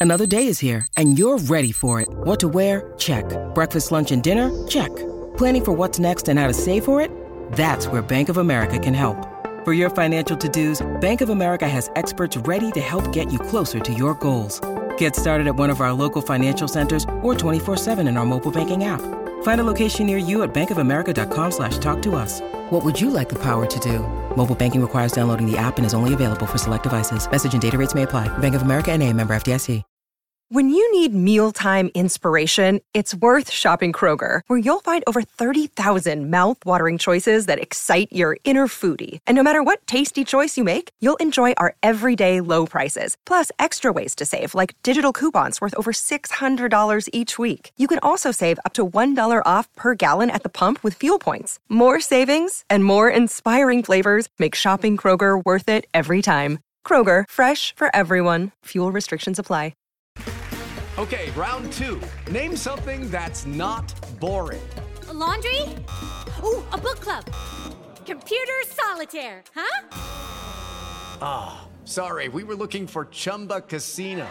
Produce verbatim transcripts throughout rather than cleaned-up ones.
Another day is here, and you're ready for it. What to wear? Check. Breakfast, lunch, and dinner? Check. Planning for what's next and how to save for it? That's where Bank of America can help. For your financial to-dos, Bank of America has experts ready to help get you closer to your goals. Get started at one of our local financial centers or twenty-four seven in our mobile banking app. Find a location near you at bankofamerica.com slash talk to us. What would you like the power to do? Mobile banking requires downloading the app and is only available for select devices. Message and data rates may apply. Bank of America N A, member F D I C. When you need mealtime inspiration, it's worth shopping Kroger, where you'll find over thirty thousand mouth-watering choices that excite your inner foodie. And no matter what tasty choice you make, you'll enjoy our everyday low prices, plus extra ways to save, like digital coupons worth over six hundred dollars each week. You can also save up to one dollar off per gallon at the pump with fuel points. More savings and more inspiring flavors make shopping Kroger worth it every time. Kroger, fresh for everyone. Fuel restrictions apply. Okay, round two. Name something that's not boring. A laundry? Ooh, a book club. Computer solitaire, huh? Ah, oh, sorry, we were looking for Chumba Casino.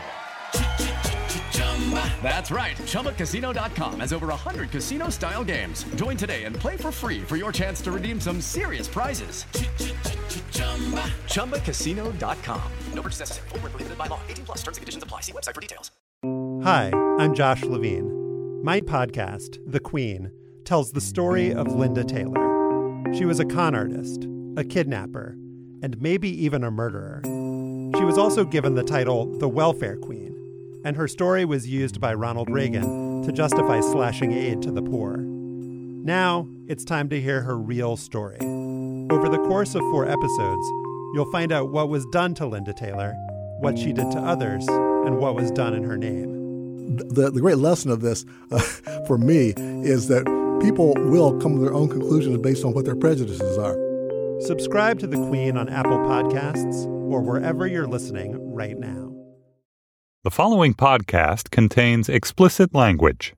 That's right, Chumba Casino dot com has over one hundred casino-style games. Join today and play for free for your chance to redeem some serious prizes. Chumba Casino dot com. No purchase necessary. Void where prohibited by law. eighteen plus. Terms and conditions apply. See website for details. Hi, I'm Josh Levine. My podcast, The Queen, tells the story of Linda Taylor. She was a con artist, a kidnapper, and maybe even a murderer. She was also given the title the Welfare Queen, and her story was used by Ronald Reagan to justify slashing aid to the poor. Now, it's time to hear her real story. Over the course of four episodes, you'll find out what was done to Linda Taylor, what she did to others, and what was done in her name. The, the great lesson of this uh, for me is that people will come to their own conclusions based on what their prejudices are. Subscribe to The Queen on Apple Podcasts or wherever you're listening right now. The following podcast contains explicit language.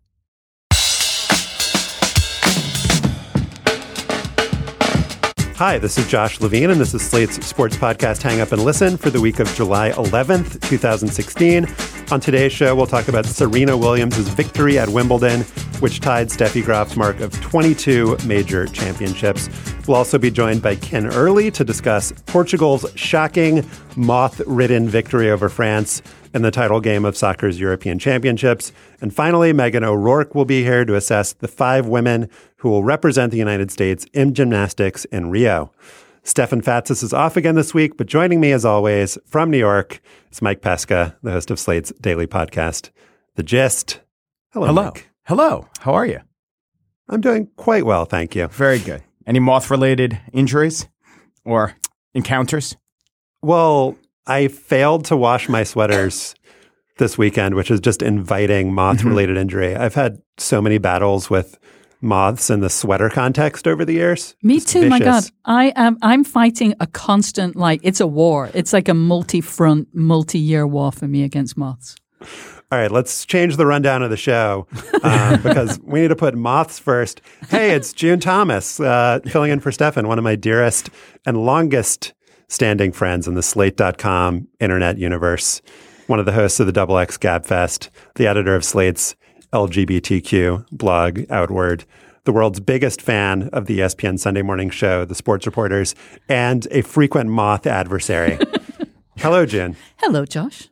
Hi, this is Josh Levine, and this is Slate's sports podcast Hang Up and Listen for the week of July eleventh, twenty sixteen. On today's show, we'll talk about Serena Williams' victory at Wimbledon, which tied Steffi Graf's mark of twenty-two major championships. We'll also be joined by Ken Early to discuss Portugal's shocking, moth-ridden victory over France in the title game of soccer's European Championships. And finally, Megan O'Rourke will be here to assess the five women who will represent the United States in gymnastics in Rio. Stefan Fatsis is off again this week, but joining me as always from New York is Mike Pesca, the host of Slate's daily podcast, The Gist. Hello, Hello. Mike. Hello. How are you? I'm doing quite well, thank you. Very good. Any moth-related injuries or encounters? Well, I failed to wash my sweaters this weekend, which is just inviting moth-related mm-hmm. injury. I've had so many battles with moths in the sweater context over the years. Me It's too, vicious. my God. I am I'm fighting a constant, like, it's a war. It's like a multi-front, multi-year war for me against moths. All right, let's change the rundown of the show um, because we need to put moths first. Hey, it's June Thomas uh, filling in for Stefan, one of my dearest and longest standing friends in the Slate dot com internet universe, one of the hosts of the Double X Gabfest, the editor of Slate's L G B T Q blog, Outward, the world's biggest fan of the E S P N Sunday morning show, The Sports Reporters, and a frequent moth adversary. Hello, June. Hello, Josh.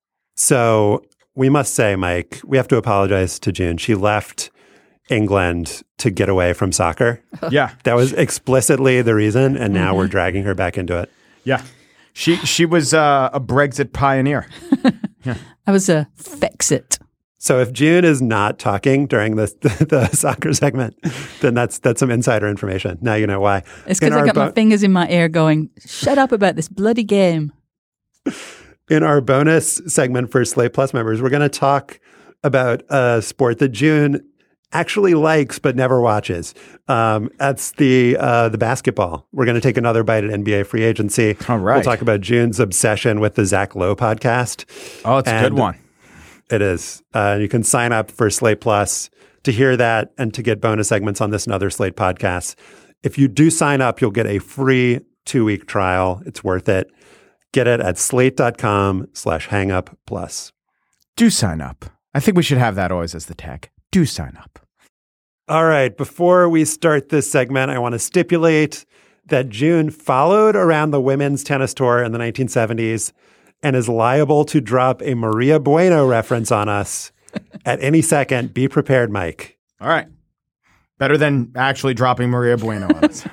So we must say, Mike, we have to apologize to June. She left England to get away from soccer. Yeah. That was explicitly the reason, and now mm-hmm. we're dragging her back into it. Yeah. She she was uh, a Brexit pioneer. Yeah. I was a Fexit. So if June is not talking during the, the, the soccer segment, then that's that's some insider information. Now you know why. It's because I got bo- my fingers in my ear going, shut up about this bloody game. In our bonus segment for Slate Plus members, we're going to talk about a sport that June actually likes but never watches. Um, that's the uh, the basketball. We're going to take another bite at N B A free agency. All right. We'll talk about June's obsession with the Zach Lowe podcast. Oh, it's and a good one. It is. Uh, you can sign up for Slate Plus to hear that and to get bonus segments on this and other Slate podcasts. If you do sign up, you'll get a free two-week trial. It's worth it. Get it at slate.com slash hangup plus. Do sign up. I think we should have that always as the tag. Do sign up. All right. Before we start this segment, I want to stipulate that June followed around the women's tennis tour in the nineteen seventies and is liable to drop a Maria Bueno reference on us at any second. Be prepared, Mike. All right. Better than actually dropping Maria Bueno on us.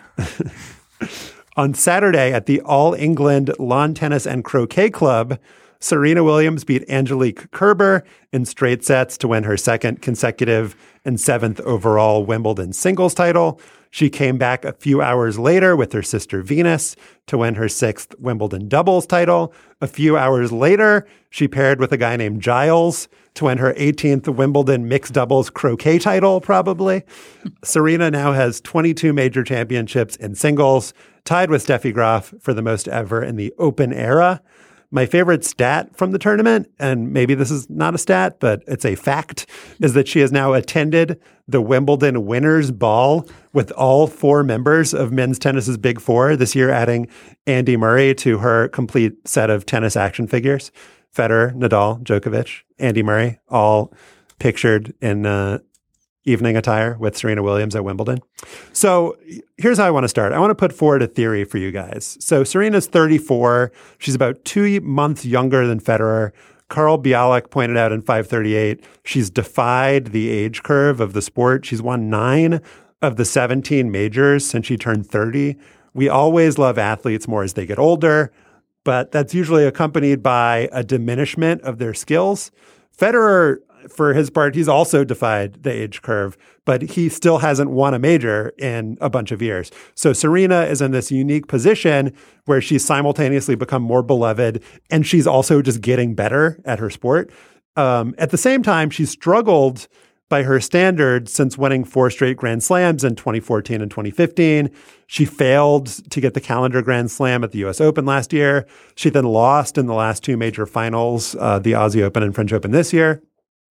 On Saturday at the All England Lawn Tennis and Croquet Club, Serena Williams beat Angelique Kerber in straight sets to win her second consecutive and seventh overall Wimbledon singles title. She came back a few hours later with her sister Venus to win her sixth Wimbledon doubles title. A few hours later, she paired with a guy named Giles to win her eighteenth Wimbledon mixed doubles croquet title, probably. Serena now has twenty-two major championships in singles, tied with Steffi Graf for the most ever in the Open era. My favorite stat from the tournament, and maybe this is not a stat, but it's a fact, is that she has now attended the Wimbledon Winners' Ball with all four members of men's tennis's Big Four, this year adding Andy Murray to her complete set of tennis action figures. Federer, Nadal, Djokovic, Andy Murray, all pictured in uh, evening attire with Serena Williams at Wimbledon. So here's how I want to start. I want to put forward a theory for you guys. So Serena's thirty-four. She's about two months younger than Federer. Carl Bialek pointed out in five thirty-eight, she's defied the age curve of the sport. She's won nine of the seventeen majors since she turned thirty. We always love athletes more as they get older, but that's usually accompanied by a diminishment of their skills. Federer, for his part, he's also defied the age curve, but he still hasn't won a major in a bunch of years. So Serena is in this unique position where she's simultaneously become more beloved and she's also just getting better at her sport. Um, at the same time, she's struggled by her standards since winning four straight Grand Slams in twenty fourteen and twenty fifteen. She failed to get the calendar Grand Slam at the U S Open last year. She then lost in the last two major finals, uh, the Aussie Open and French Open this year.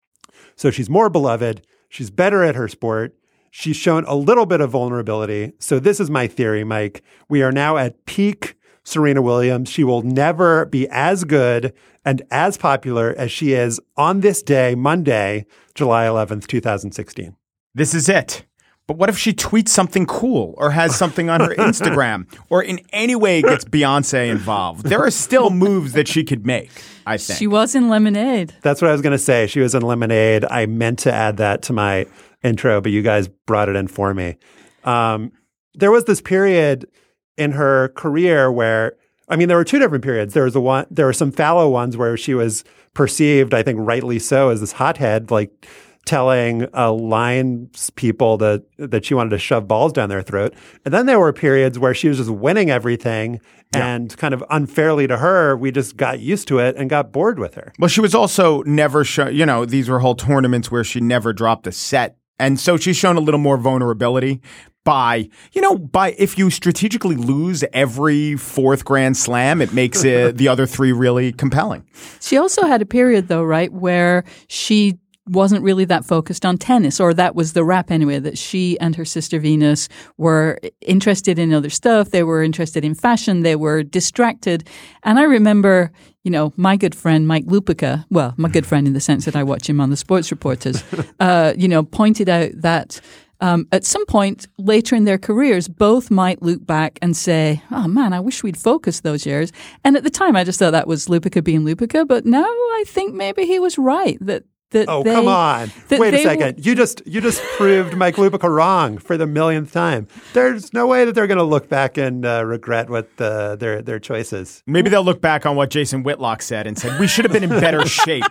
So she's more beloved. She's better at her sport. She's shown a little bit of vulnerability. So this is my theory, Mike. We are now at peak Serena Williams. She will never be as good and as popular as she is on this day, Monday, July eleventh, twenty sixteen. This is it. But what if she tweets something cool or has something on her Instagram or in any way gets Beyonce involved? There are still moves that she could make, I think. She was in Lemonade. That's what I was going to say. She was in Lemonade. I meant to add that to my intro, but you guys brought it in for me. Um, there was this period in her career where, I mean, there were two different periods. There was a one, there were some fallow ones where she was perceived, I think rightly so, as this hothead, like telling uh, lines people that that she wanted to shove balls down their throat. And then there were periods where she was just winning everything yeah. and kind of unfairly to her, we just got used to it and got bored with her. Well, she was also never show, you know, these were whole tournaments where she never dropped a set. And so she's shown a little more vulnerability by, you know, by if you strategically lose every fourth Grand Slam, it makes it, the other three really compelling. She also had a period, though, right, where she wasn't really that focused on tennis, or that was the rap anyway, that she and her sister Venus were interested in other stuff. They were interested in fashion. They were distracted. And I remember, you know, my good friend Mike Lupica, well, my good friend in the sense that I watch him on the Sports Reporters, uh, you know, pointed out that um, at some point later in their careers, both might look back and say, oh man, I wish we'd focused those years. And at the time, I just thought that was Lupica being Lupica. But now I think maybe he was right, that That oh, they, come on. Wait a second. W- you just you just proved Mike Lupica wrong for the millionth time. There's no way that they're going to look back and uh, regret what the, their their choices. Maybe they'll look back on what Jason Whitlock said and said, we should have been in better shape.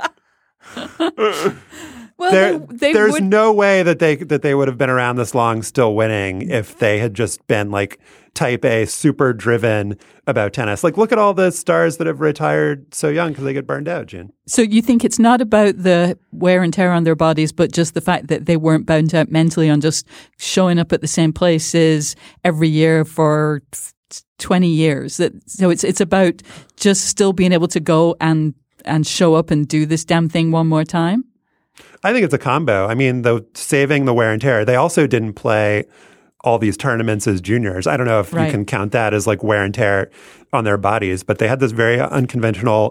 Well, there, they, they there's would... no way that they that they would have been around this long still winning if they had just been like type A, super driven about tennis. Like, look at all the stars that have retired so young because they get burned out, June. So you think it's not about the wear and tear on their bodies, but just the fact that they weren't burned out mentally on just showing up at the same places every year for twenty years. That so it's it's about just still being able to go and and show up and do this damn thing one more time? I think it's a combo. I mean, the saving the wear and tear. They also didn't play all these tournaments as juniors. I don't know if right. you can count that as like wear and tear on their bodies, but they had this very unconventional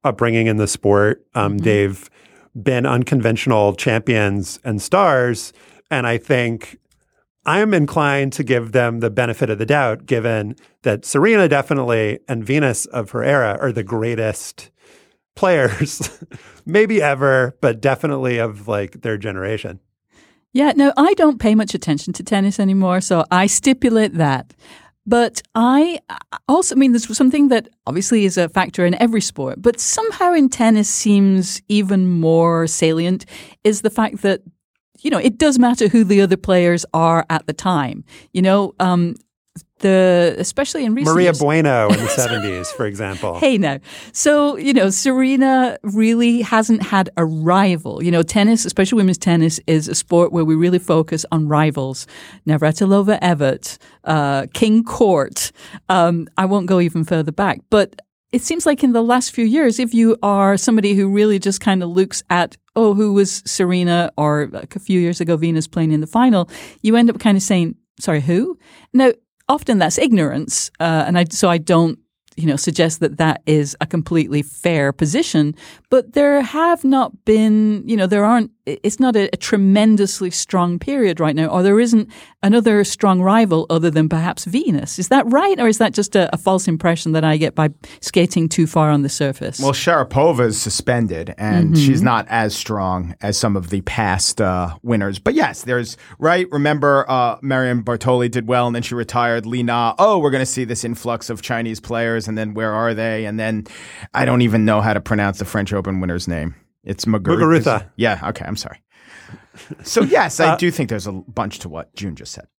upbringing in the sport. Um, Mm-hmm. They've been unconventional champions and stars. And I think I'm inclined to give them the benefit of the doubt, given that Serena definitely and Venus of her era are the greatest players, maybe ever, but definitely of like their generation. Yeah, no, I don't pay much attention to tennis anymore, so I stipulate that. But I also, I mean, there's something that obviously is a factor in every sport, but somehow in tennis seems even more salient is the fact that, you know, it does matter who the other players are at the time. You know, um, the especially in recent Maria years. Bueno in the seventies, for example. Hey, now. So, you know, Serena really hasn't had a rival. You know, tennis, especially women's tennis, is a sport where we really focus on rivals. Navratilova Evert, uh, King Court. Um, I won't go even further back. But it seems like in the last few years, if you are somebody who really just kind of looks at, oh, who was Serena or like a few years ago Venus playing in the final, you end up kind of saying, sorry, who? Now, often that's ignorance, uh, and I, so I don't, you know, suggest that that is a completely fair position. But there have not been, you know, there aren't. It's not a, a tremendously strong period right now, or there isn't another strong rival other than perhaps Venus. Is that right, or is that just a, a false impression that I get by skating too far on the surface? Well, Sharapova is suspended, and Mm-hmm. she's not as strong as some of the past uh, winners. But yes, there's right. Remember, uh, Marion Bartoli did well, and then she retired. Li Na. Oh, we're going to see this influx of Chinese players, and then where are they? And then I don't even know how to pronounce the French Open winner's name. It's Muguruza. Muguruza. Yeah. Okay. I'm sorry. So yes, I do think there's a bunch to what June just said.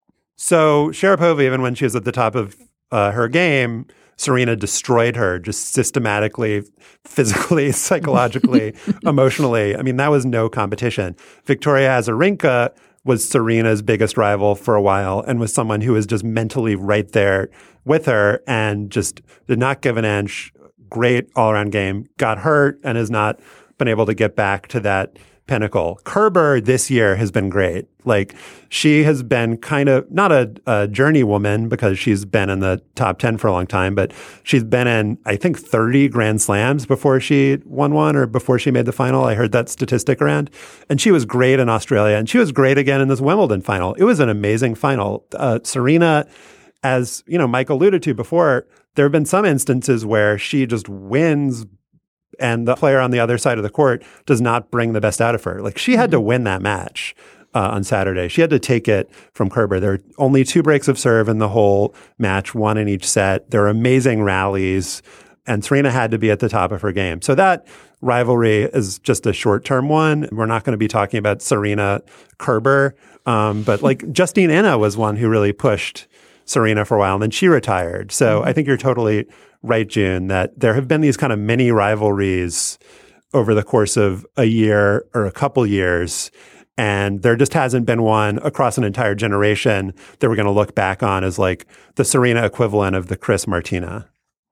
So Sharapova, even when she was at the top of uh, her game, Serena destroyed her just systematically, physically, psychologically, emotionally. I mean, that was no competition. Victoria Azarenka was Serena's biggest rival for a while and was someone who was just mentally right there with her and just did not give an inch. Great all-around game. Got hurt and has not been able to get back to that pinnacle. Kerber this year has been great. Like, she has been kind of not a, a journeywoman because she's been in the top ten for a long time, but she's been in, I think, thirty Grand Slams before she won one or before she made the final. I heard that statistic around. And she was great in Australia, and she was great again in this Wimbledon final. It was an amazing final. Uh, Serena, as you know, Mike alluded to before, there have been some instances where she just wins and the player on the other side of the court does not bring the best out of her. Like, she had to win that match uh, on Saturday. She had to take it from Kerber. There were only two breaks of serve in the whole match, one in each set. There were amazing rallies, and Serena had to be at the top of her game. So that rivalry is just a short-term one. We're not going to be talking about Serena Kerber, um, but like Justine Henin was one who really pushed Serena for a while, and then she retired. So I think you're totally right, June, that there have been these kind of mini rivalries over the course of a year or a couple years, and there just hasn't been one across an entire generation that we're going to look back on as like the Serena equivalent of the Chris Martina.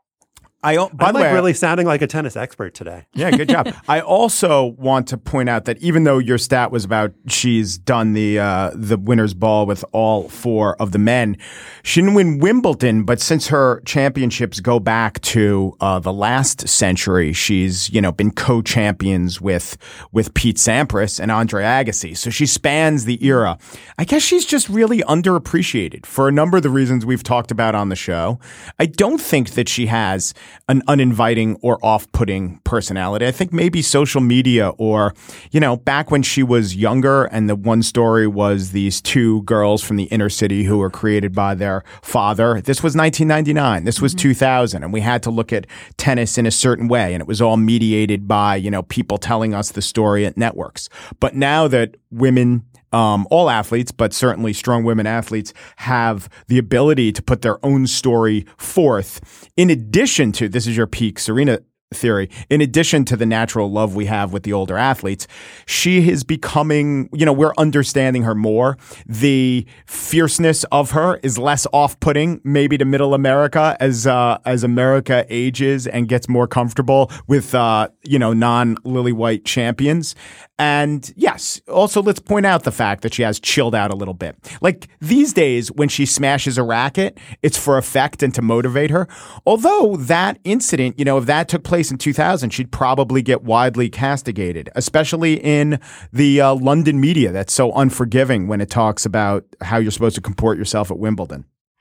I, by I'm the like way, really sounding like a tennis expert today. Yeah, good job. I also want to point out that even though your stat was about she's done the uh, the winner's ball with all four of the men, she didn't win Wimbledon, but since her championships go back to uh, the last century, she's you know been co-champions with with Pete Sampras and Andre Agassi. So she spans the era. I guess she's just really underappreciated for a number of the reasons we've talked about on the show. I don't think that she has an uninviting or off-putting personality. I think maybe social media or, you know, back when she was younger and the one story was these two girls from the inner city who were created by their father. This was nineteen ninety-nine. This was mm-hmm. two thousand. And we had to look at tennis in a certain way. And it was all mediated by, you know, people telling us the story at networks. But now that women Um, all athletes, but certainly strong women athletes, have the ability to put their own story forth. In addition to, this is your peak Serena theory, in addition to the natural love we have with the older athletes, she is becoming, you know, we're understanding her more. The fierceness of her is less off-putting, maybe to middle America as uh, as America ages and gets more comfortable with, uh, you know, non-lily white champions. And yes, also let's point out the fact that she has chilled out a little bit. Like these days when she smashes a racket, it's for effect and to motivate her. Although that incident, you know, if that took place in two thousand, she'd probably get widely castigated, especially in the uh, London media that's so unforgiving when it talks about how you're supposed to comport yourself at Wimbledon.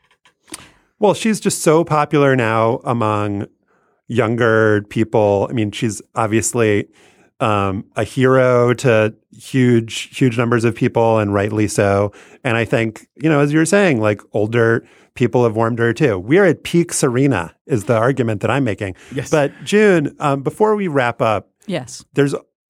Well, she's just so popular now among younger people. I mean, she's obviously um, a hero to huge, huge numbers of people, and rightly so. And I think, you know, as you were saying, like older people have warmed her too. We're at peak Serena is the argument that I'm making. Yes. But June, um, before we wrap up, yes, there's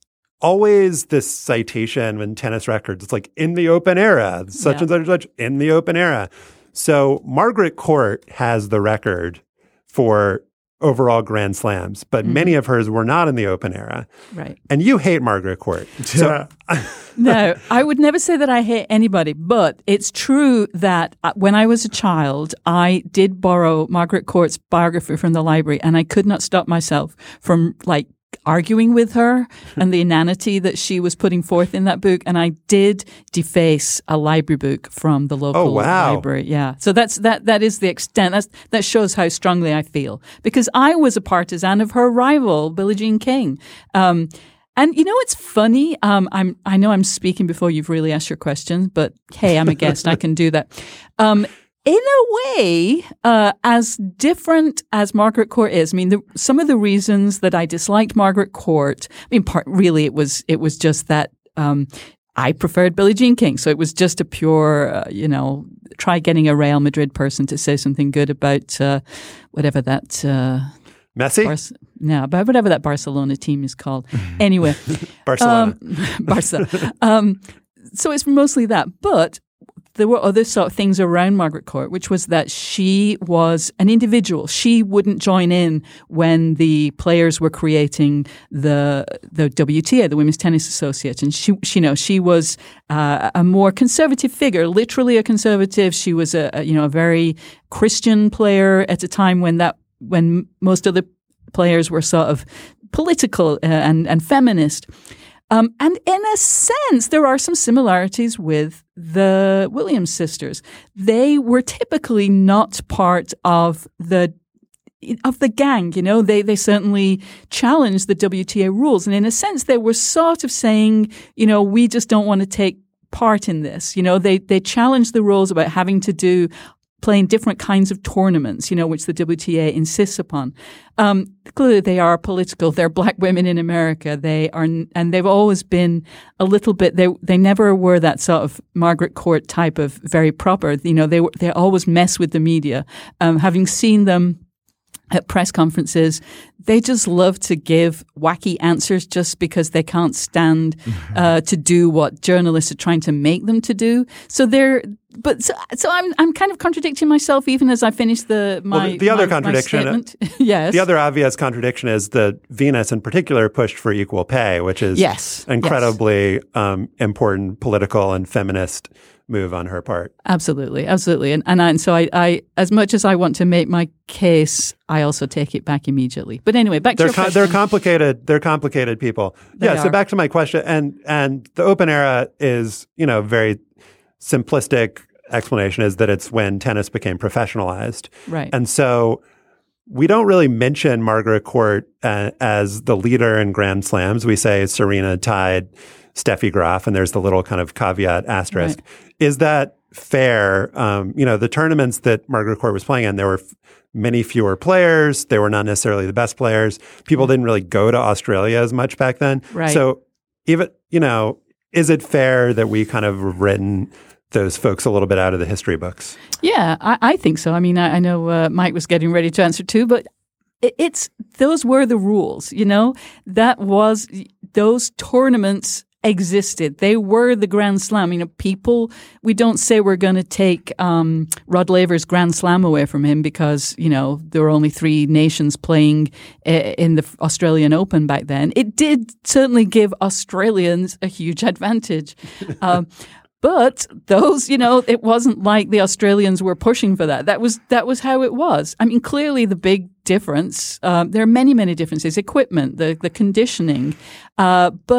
always this citation in tennis records. It's like in the Open era, such Yeah. and such and such in the Open era. So Margaret Court has the record for overall Grand Slams, but mm-hmm. many of hers were not in the Open era. Right. And you hate Margaret Court. So No, I would never say that I hate anybody, but it's true that when I was a child, I did borrow Margaret Court's biography from the library, and I could not stop myself from like arguing with her and the inanity that she was putting forth in that book. And I did deface a library book from the local oh, wow. library. Yeah. So that's that that is the extent. That's, that shows how strongly I feel, because I was a partisan of her rival, Billie Jean King. Um, and you know, it's funny. Um, I'm I know I'm speaking before you've really asked your questions, but hey, I'm a guest. I can do that. Um, In a way, uh, as different as Margaret Court is, I mean, the, some of the reasons that I disliked Margaret Court, I mean, part, really, it was it was just that um, I preferred Billie Jean King, so it was just a pure, uh, you know, try getting a Real Madrid person to say something good about uh, whatever that uh, Messi. Bar- no, about whatever that Barcelona team is called. Anyway, Barcelona, um, Barca. Um, so it's mostly that, but there were other sort of things around Margaret Court, which was that she was an individual. She wouldn't join in when the players were creating the the W T A, the Women's Tennis Association. She, she you know, she was uh, a more conservative figure, literally a conservative. She was a, a you know a very Christian player at a time when that when most of the players were sort of political uh, and and feminist. Um, and in a sense, there are some similarities with the Williams sisters. They were typically not part of the of the gang, you know. They they certainly challenged the W T A rules, and in a sense, they were sort of saying, you know, we just don't want to take part in this. You know, they they challenged the rules about having to do. Playing different kinds of tournaments, you know, which the W T A insists upon. Um, clearly, they are political. They're black women in America. They are, and they've always been a little bit. They they never were that sort of Margaret Court type of very proper. You know, they they always mess with the media. Um, having seen them at press conferences, they just love to give wacky answers just because they can't stand uh, to do what journalists are trying to make them to do. So they're, but so, so I'm I'm kind of contradicting myself even as I finish the my well, the, the other my, contradiction. my yes, the other obvious contradiction is that Venus in particular pushed for equal pay, which is yes, incredibly yes. Um, important political and feminist move on her part. Absolutely, absolutely, and and, I, and so I, I, as much as I want to make my case, I also take it back immediately. But anyway, back they're to your com- they're complicated. They're complicated people. They yeah. are. So back to my question, and and the Open era is, you know, very simplistic explanation is that it's when tennis became professionalized, right? And so we don't really mention Margaret Court uh, as the leader in Grand Slams. We say Serena tied Steffi Graf, and there's the little kind of caveat asterisk. Right. Is that fair? Um, you know, the tournaments that Margaret Court was playing in, there were f- many fewer players. They were not necessarily the best players. People didn't really go to Australia as much back then. Right. So even, you know, is it fair that we kind of have written those folks a little bit out of the history books? Yeah, I, I think so. I mean, I, I know uh, Mike was getting ready to answer too, but it, it's those were the rules, you know? That was, those tournaments existed. They were the Grand Slam. You know, people, we don't say we're going to take um, Rod Laver's Grand Slam away from him because, you know, there were only three nations playing uh, in the Australian Open back then. It did certainly give Australians a huge advantage. Um, But those, you know, it wasn't like the Australians were pushing for that. That was that was how it was. I mean, clearly the big difference, um, there are many, many differences, equipment, the, the conditioning. Uh, but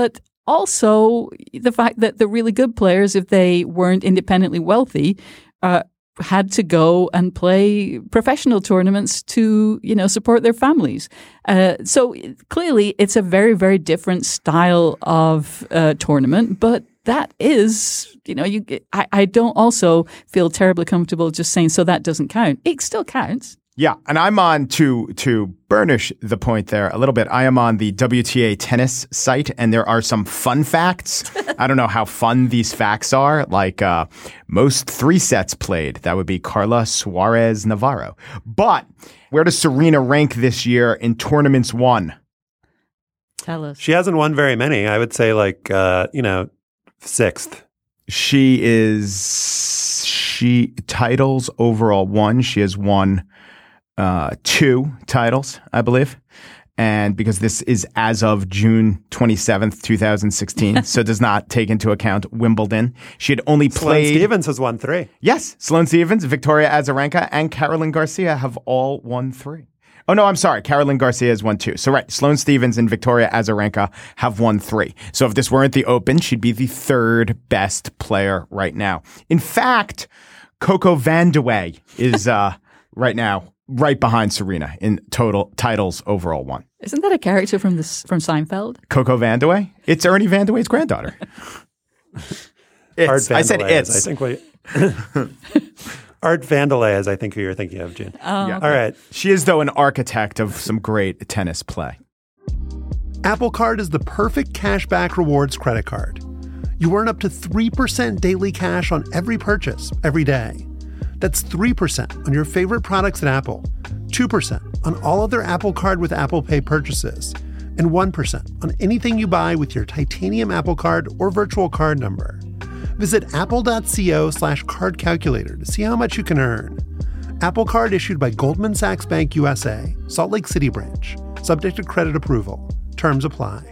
also the fact that the really good players, if they weren't independently wealthy, uh, had to go and play professional tournaments to, you know, support their families. Uh, so clearly it's a very, very different style of uh, tournament, but that is, you know, you. I, I don't also feel terribly comfortable just saying, so that doesn't count. It still counts. Yeah, and I'm on to to burnish the point there a little bit. I am on the W T A tennis site, and there are some fun facts. I don't know how fun these facts are. Like uh, most three sets played, that would be Carla Suarez Navarro. But where does Serena rank this year in tournaments won? Tell us. She hasn't won very many. I would say like uh, you know sixth. She is she titles overall one. She has won. Uh, two titles, I believe. And because this is as of June twenty-seventh, twenty sixteen, so does not take into account Wimbledon. She had only played... Sloane Stephens has won three. Yes. Sloane Stephens, Victoria Azarenka, and Caroline Garcia have all won three. Oh, no, I'm sorry. Caroline Garcia has won two. So, right. Sloane Stephens and Victoria Azarenka have won three. So, if this weren't the Open, she'd be the third best player right now. In fact, Coco Vandeweghe is uh, right now right behind Serena in total titles overall won. Isn't that a character from this from Seinfeld? Coco Vandeweghe? It's Ernie Vandeweghe's granddaughter. It's, I said it's. I think we Art Vandelay is I think who you're thinking of, Gene. Oh, yeah. okay. All right. She is, though, an architect of some great tennis play. Apple Card is the perfect cashback rewards credit card. You earn up to three percent daily cash on every purchase every day. That's three percent on your favorite products at Apple, two percent on all other Apple Card with Apple Pay purchases, and one percent on anything you buy with your titanium Apple Card or virtual card number. Visit apple.co slash card calculator to see how much you can earn. Apple Card issued by Goldman Sachs Bank U S A, Salt Lake City branch. Subject to credit approval. Terms apply.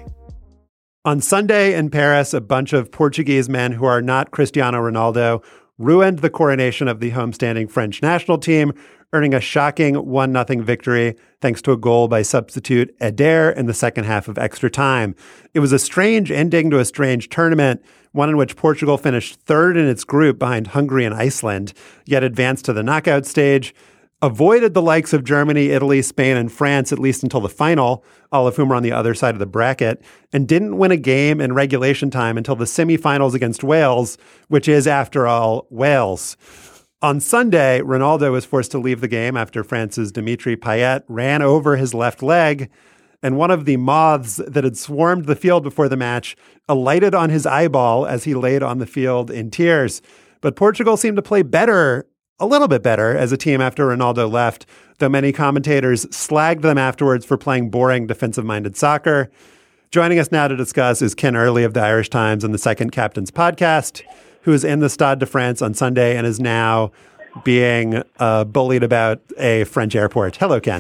On Sunday in Paris, a bunch of Portuguese men who are not Cristiano Ronaldo ruined the coronation of the homestanding French national team, earning a shocking one nothing victory thanks to a goal by substitute Eder in the second half of extra time. It was a strange ending to a strange tournament, one in which Portugal finished third in its group behind Hungary and Iceland, yet advanced to the knockout stage, avoided the likes of Germany, Italy, Spain, and France, at least until the final, all of whom are on the other side of the bracket, and didn't win a game in regulation time until the semifinals against Wales, which is, after all, Wales. On Sunday, Ronaldo was forced to leave the game after France's Dimitri Payet ran over his left leg, and one of the moths that had swarmed the field before the match alighted on his eyeball as he laid on the field in tears. But Portugal seemed to play better a little bit better as a team after Ronaldo left, though many commentators slagged them afterwards for playing boring defensive-minded soccer. Joining us now to discuss is Ken Early of the Irish Times and the Second Captain's podcast, who is in the Stade de France on Sunday and is now being uh, bullied about a French airport. Hello, Ken.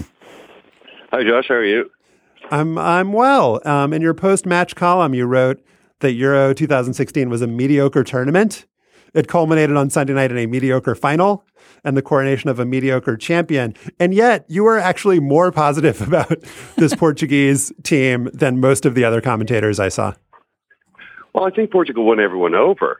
Hi, Josh. How are you? I'm I'm well. Um, in your post-match column, you wrote that Euro twenty sixteen was a mediocre tournament. It culminated on Sunday night in a mediocre final and the coronation of a mediocre champion. And yet you were actually more positive about this Portuguese team than most of the other commentators I saw. Well, I think Portugal won everyone over.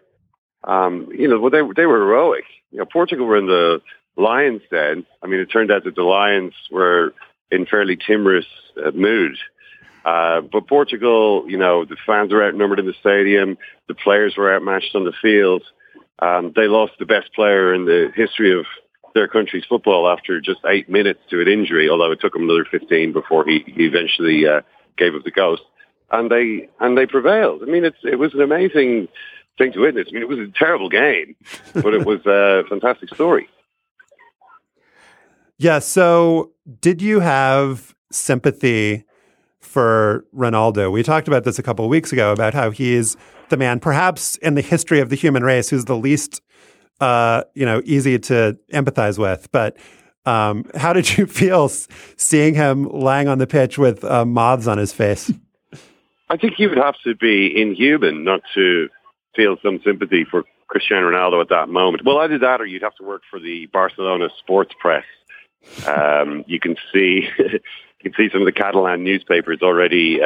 Um, you know, well, they, they were heroic. You know, Portugal were in the Lions' den. I mean, it turned out that the Lions were in fairly timorous uh, mood. Uh, but Portugal, you know, the fans were outnumbered in the stadium. The players were outmatched on the field. Um, they lost the best player in the history of their country's football after just eight minutes to an injury, although it took him another fifteen before he, he eventually uh, gave up the ghost. And they and they prevailed. I mean, it's it was an amazing thing to witness. I mean, it was a terrible game, but it was a fantastic story. Yeah, so did you have sympathy for Ronaldo? We talked about this a couple of weeks ago, about how he's the man, perhaps in the history of the human race, who's the least, uh, you know, easy to empathize with. But um, how did you feel seeing him lying on the pitch with uh, moths on his face? I think you would have to be inhuman not to feel some sympathy for Cristiano Ronaldo at that moment. Well, either that or you'd have to work for the Barcelona sports press. Um, you can see you can see some of the Catalan newspapers already uh,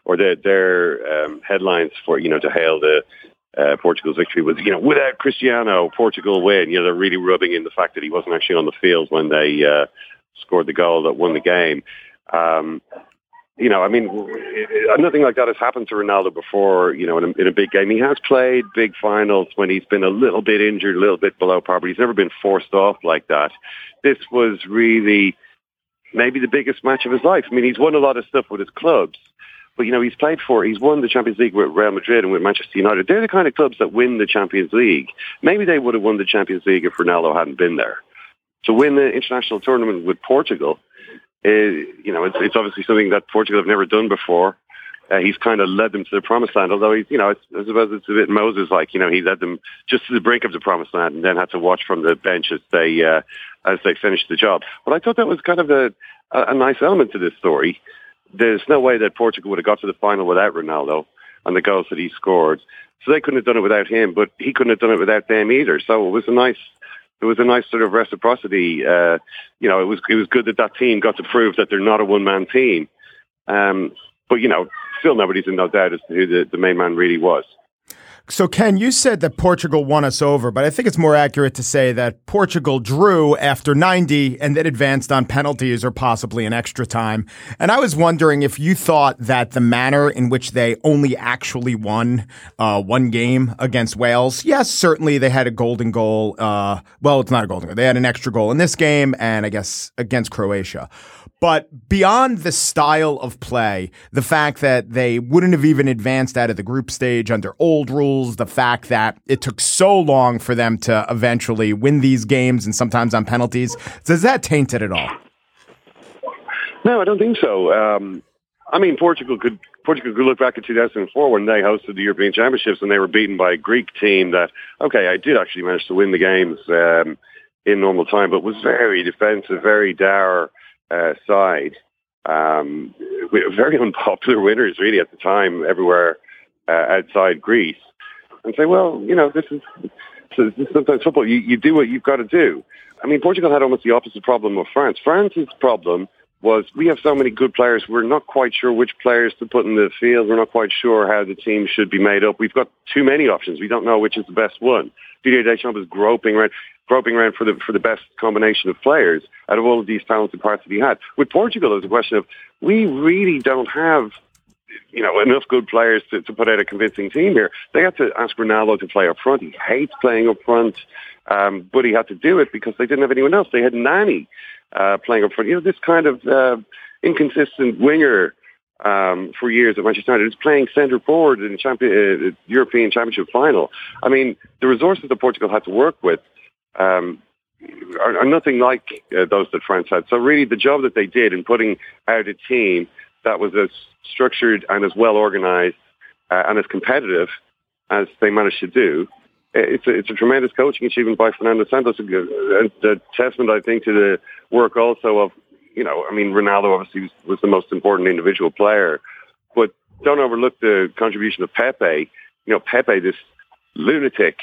or their, their um, headlines for, you know, to hail the uh, Portugal's victory was, you know, without Cristiano, Portugal win. You know, they're really rubbing in the fact that he wasn't actually on the field when they uh, scored the goal that won the game. Um, you know, I mean, nothing like that has happened to Ronaldo before, you know, in a, in a big game. He has played big finals when he's been a little bit injured, a little bit below par, but he's never been forced off like that. This was really maybe the biggest match of his life. I mean, he's won a lot of stuff with his clubs, but, you know, he's played for, he's won the Champions League with Real Madrid and with Manchester United. They're the kind of clubs that win the Champions League. Maybe they would have won the Champions League if Ronaldo hadn't been there. To win the international tournament with Portugal, Uh, you know, it's, it's obviously something that Portugal have never done before. Uh, he's kind of led them to the promised land, although he's, you know, it's, I suppose it's a bit Moses-like. You know, he led them just to the brink of the promised land and then had to watch from the bench as they uh, as they finished the job. But I thought that was kind of a, a, a nice element to this story. There's no way that Portugal would have got to the final without Ronaldo and the goals that he scored. So they couldn't have done it without him, but he couldn't have done it without them either. So it was a nice... It was a nice sort of reciprocity. Uh, you know, it was it was good that that team got to prove that they're not a one-man team. Um, but, you know, still nobody's in no doubt as to who the, the main man really was. So, Ken, you said that Portugal won us over, but I think it's more accurate to say that Portugal drew after ninety and then advanced on penalties or possibly in extra time. And I was wondering if you thought that the manner in which they only actually won uh, one game against Wales, yes, certainly they had a golden goal. Uh, well, it's not a golden goal. They had an extra goal in this game and I guess against Croatia. But beyond the style of play, the fact that they wouldn't have even advanced out of the group stage under old rules, the fact that it took so long for them to eventually win these games and sometimes on penalties, does that taint it at all? No, I don't think so. Um, I mean, Portugal could Portugal could look back at two thousand four when they hosted the European Championships and they were beaten by a Greek team that, okay, I did actually manage to win the games um, in normal time, but was very defensive, very dour. Uh, side, um, very unpopular winners really at the time everywhere uh, outside Greece, and say, well, you know, this is, this is sometimes football. You, you do what you've got to do. I mean, Portugal had almost the opposite problem of France. France's problem was we have so many good players. We're not quite sure which players to put in the field. We're not quite sure how the team should be made up. We've got too many options. We don't know which is the best one. Didier Deschamps is groping around. groping around for the for the best combination of players out of all of these talented parts that he had. With Portugal, it was a question of, we really don't have, you know, enough good players to, to put out a convincing team here. They had to ask Ronaldo to play up front. He hates playing up front, um, but he had to do it because they didn't have anyone else. They had Nani uh, playing up front. You know, this kind of uh, inconsistent winger um, for years at Manchester United is playing centre forward in the champion, uh, European Championship final. I mean, the resources that Portugal had to work with Um, are, are nothing like uh, those that France had. So really the job that they did in putting out a team that was as structured and as well organized uh, and as competitive as they managed to do, it's a, it's a tremendous coaching achievement by Fernando Santos. A, a, a testament, I think, to the work also of, you know, I mean, Ronaldo obviously was, was the most important individual player, but don't overlook the contribution of Pepe. You know, Pepe, this lunatic,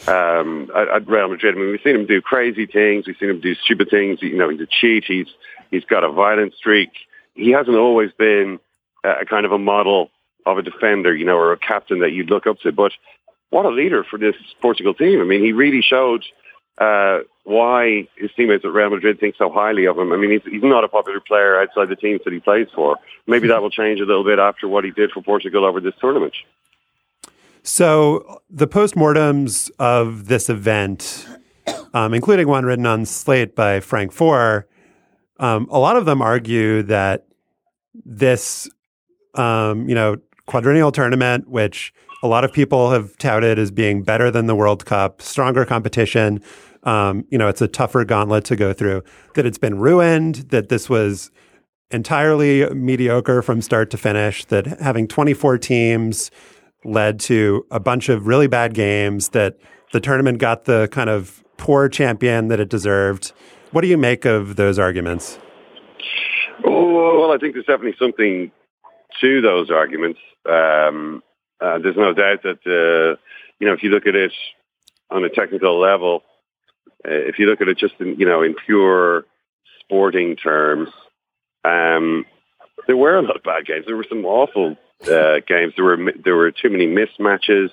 Um, at, at Real Madrid. I mean, we've seen him do crazy things. We've seen him do stupid things. You know, he's a cheat. He's he's got a violent streak. He hasn't always been a, a kind of a model of a defender, you know, or a captain that you'd look up to. But what a leader for this Portugal team. I mean, he really showed uh, why his teammates at Real Madrid think so highly of him. I mean, he's, he's not a popular player outside the teams that he plays for. Maybe that will change a little bit after what he did for Portugal over this tournament. So the postmortems of this event, um, including one written on Slate by Frank Foer, um, a lot of them argue that this, um, you know, quadrennial tournament, which a lot of people have touted as being better than the World Cup, stronger competition, um, you know, it's a tougher gauntlet to go through, that it's been ruined, that this was entirely mediocre from start to finish, that having twenty-four teams led to a bunch of really bad games, that the tournament got the kind of poor champion that it deserved. What do you make of those arguments? Oh, well, I think there's definitely something to those arguments. Um, uh, there's no doubt that, uh, you know, if you look at it on a technical level, uh, if you look at it just in, you know, in pure sporting terms, um, there were a lot of bad games. There were some awful uh, games. There were there were too many mismatches.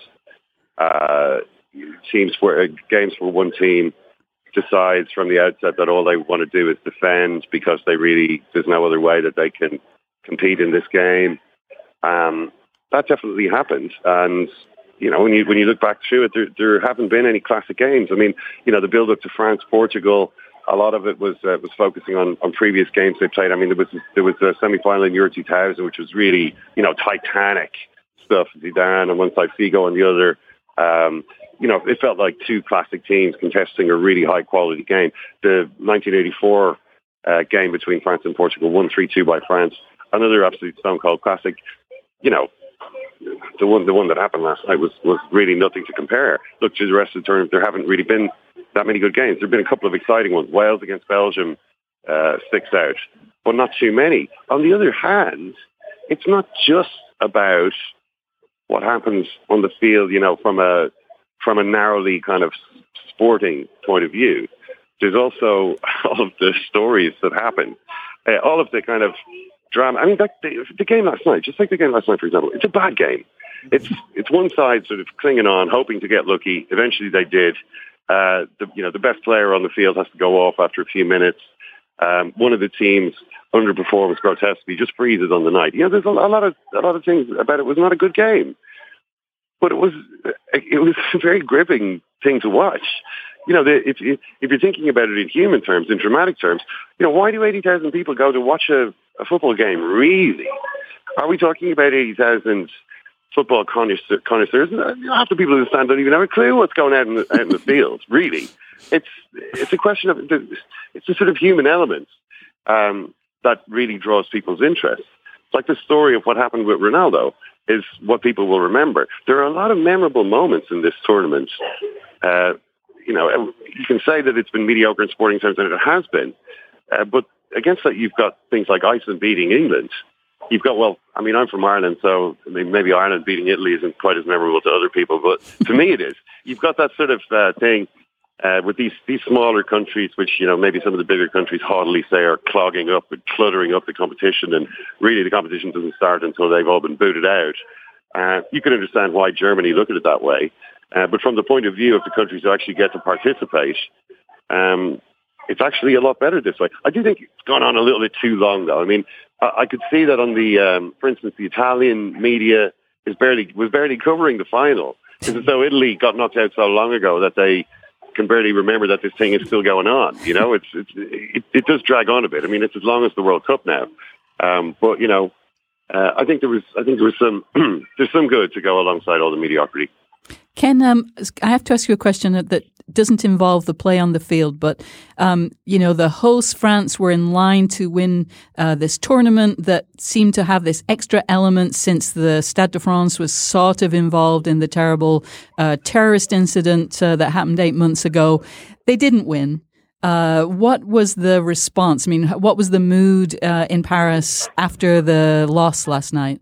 Uh, teams where uh, games where one team decides from the outset that all they want to do is defend because they really there's no other way that they can compete in this game. Um, that definitely happened, and you know when you when you look back through it, there, there haven't been any classic games. I mean, you know, the build up to France, Portugal. A lot of it was uh, was focusing on, on previous games they played. I mean, there was there was a semi-final in Euro two thousand, which was really, you know, Titanic stuff. Zidane on one side, Figo on the other. Um, you know, it felt like two classic teams contesting a really high-quality game. The nineteen eighty-four uh, game between France and Portugal, won three two by France. Another absolute stone-cold classic. You know, the one the one that happened last night was, was really nothing to compare. Look, to the rest of the tournament, there haven't really been that many good games. There have been a couple of exciting ones. Wales against Belgium uh, sticks out, but not too many. On the other hand, it's not just about what happens on the field, you know, from a from a narrowly kind of sporting point of view. There's also all of the stories that happen, uh, all of the kind of drama. I mean, that, the, the game last night, just like the game last night, for example, it's a bad game. It's it's one side sort of clinging on, hoping to get lucky. Eventually, they did. Uh, the, you know, the best player on the field has to go off after a few minutes. Um, one of the teams underperforms grotesquely, just freezes on the night. You know, there's a, a lot of a lot of things about it. Was not a good game, but it was it was a very gripping thing to watch. You know, the, if if you're thinking about it in human terms, in dramatic terms, you know, why do eighty thousand people go to watch a, a football game? Really, are we talking about eighty thousand? Football connoisseurs, connoisseurs, half the people in the stand don't even have a clue what's going on in the, out in the field. Really, it's it's a question of it's a sort of human element um, that really draws people's interest. It's like the story of what happened with Ronaldo is what people will remember. There are a lot of memorable moments in this tournament. Uh, you know, you can say that it's been mediocre in sporting terms, and it has been. Uh, but against that, you've got things like Iceland beating England. You've got, well, I mean, I'm from Ireland, so maybe Ireland beating Italy isn't quite as memorable to other people, but to me it is. You've got that sort of uh, thing uh, with these, these smaller countries, which, you know, maybe some of the bigger countries haughtily say are clogging up and cluttering up the competition, and really the competition doesn't start until they've all been booted out. Uh, you can understand why Germany look at it that way, uh, but from the point of view of the countries who actually get to participate, um, it's actually a lot better this way. I do think it's gone on a little bit too long, though. I mean, I, I could see that on the, um, for instance, the Italian media is barely was barely covering the final. It's as though Italy got knocked out so long ago that they can barely remember that this thing is still going on. You know, it's, it's it, it does drag on a bit. I mean, it's as long as the World Cup now. Um, but you know, uh, I think there was I think there was some there's some good to go alongside all the mediocrity. Ken, um, I have to ask you a question that, that doesn't involve the play on the field, but, um, you know, the hosts, France, were in line to win uh, this tournament that seemed to have this extra element since the Stade de France was sort of involved in the terrible uh, terrorist incident uh, that happened eight months ago. They didn't win. Uh, what was the response? I mean, what was the mood uh, in Paris after the loss last night?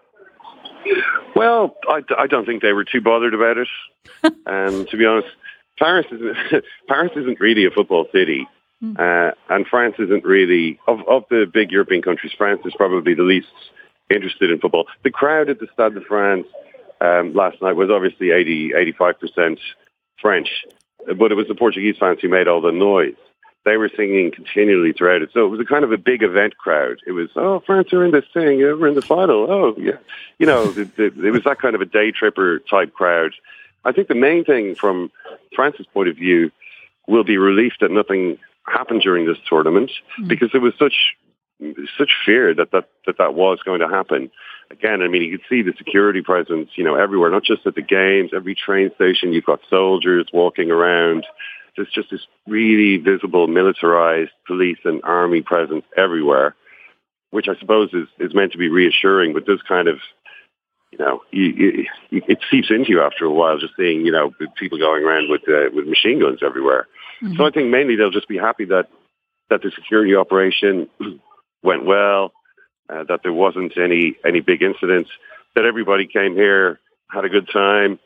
Well, I, I don't think they were too bothered about it. And to be honest, Paris isn't, Paris isn't really a football city. Mm. Uh, and France isn't really, of, of the big European countries, France is probably the least interested in football. The crowd at the Stade de France um, last night was obviously eighty, eighty-five percent French. But it was the Portuguese fans who made all the noise. They were singing continually throughout it. So it was a kind of a big event crowd. It was, oh, France are in this thing. We're in the final. Oh, yeah. You know, it, it, it was that kind of a day tripper type crowd. I think the main thing from France's point of view will be relief that nothing happened during this tournament mm-hmm. because there was such such fear that that, that that was going to happen. Again, I mean, you could see the security presence, you know, everywhere, not just at the games, every train station, you've got soldiers walking around. There's just this really visible militarized police and army presence everywhere, which I suppose is, is meant to be reassuring, but does kind of, you know, you, you, it seeps into you after a while, just seeing, you know, people going around with uh, with machine guns everywhere. Mm-hmm. So I think mainly they'll just be happy that, that the security operation went well, uh, that there wasn't any, any big incidents, that everybody came here, had a good time.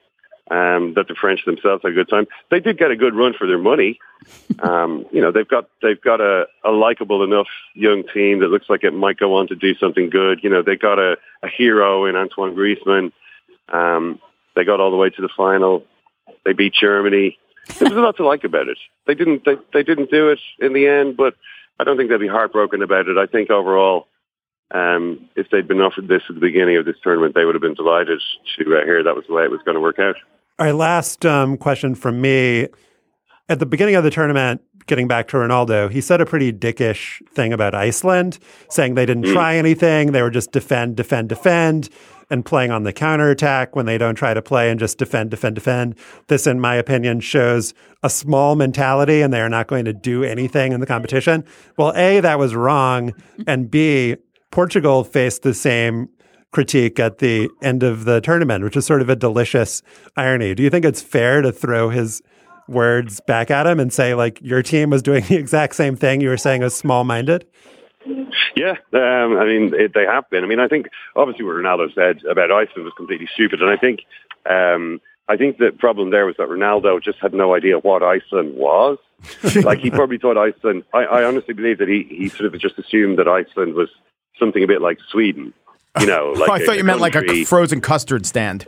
um, that the French themselves had a good time. They did get a good run for their money. Um, you know, they've got they've got a, a likable enough young team that looks like it might go on to do something good. You know, they got a, a hero in Antoine Griezmann. Um, they got all the way to the final. They beat Germany. There was a lot to like about it. They didn't they, they didn't do it in the end, but I don't think they'll be heartbroken about it. I think overall, um, if they'd been offered this at the beginning of this tournament, they would have been delighted to uh, hear that was the way it was going to work out. All right, last um, question from me. At the beginning of the tournament, getting back to Ronaldo, he said a pretty dickish thing about Iceland, saying they didn't mm. try anything. They were just defend, defend, defend, and playing on the counterattack when they don't try to play and just defend, defend, defend. This, in my opinion, shows a small mentality and they are not going to do anything in the competition. Well, A, that was wrong. And B, Portugal faced the same critique at the end of the tournament, which is sort of a delicious irony. Do you think it's fair to throw his words back at him and say, like, your team was doing the exact same thing you were saying was small-minded? Yeah, um, I mean, it, they have been. I mean, I think, obviously, what Ronaldo said about Iceland was completely stupid, and I think um, I think the problem there was that Ronaldo just had no idea what Iceland was. Like, he probably thought Iceland, I, I honestly believe that he, he sort of just assumed that Iceland was something a bit like Sweden. You know, like oh, I a, thought you a meant country. like a frozen custard stand.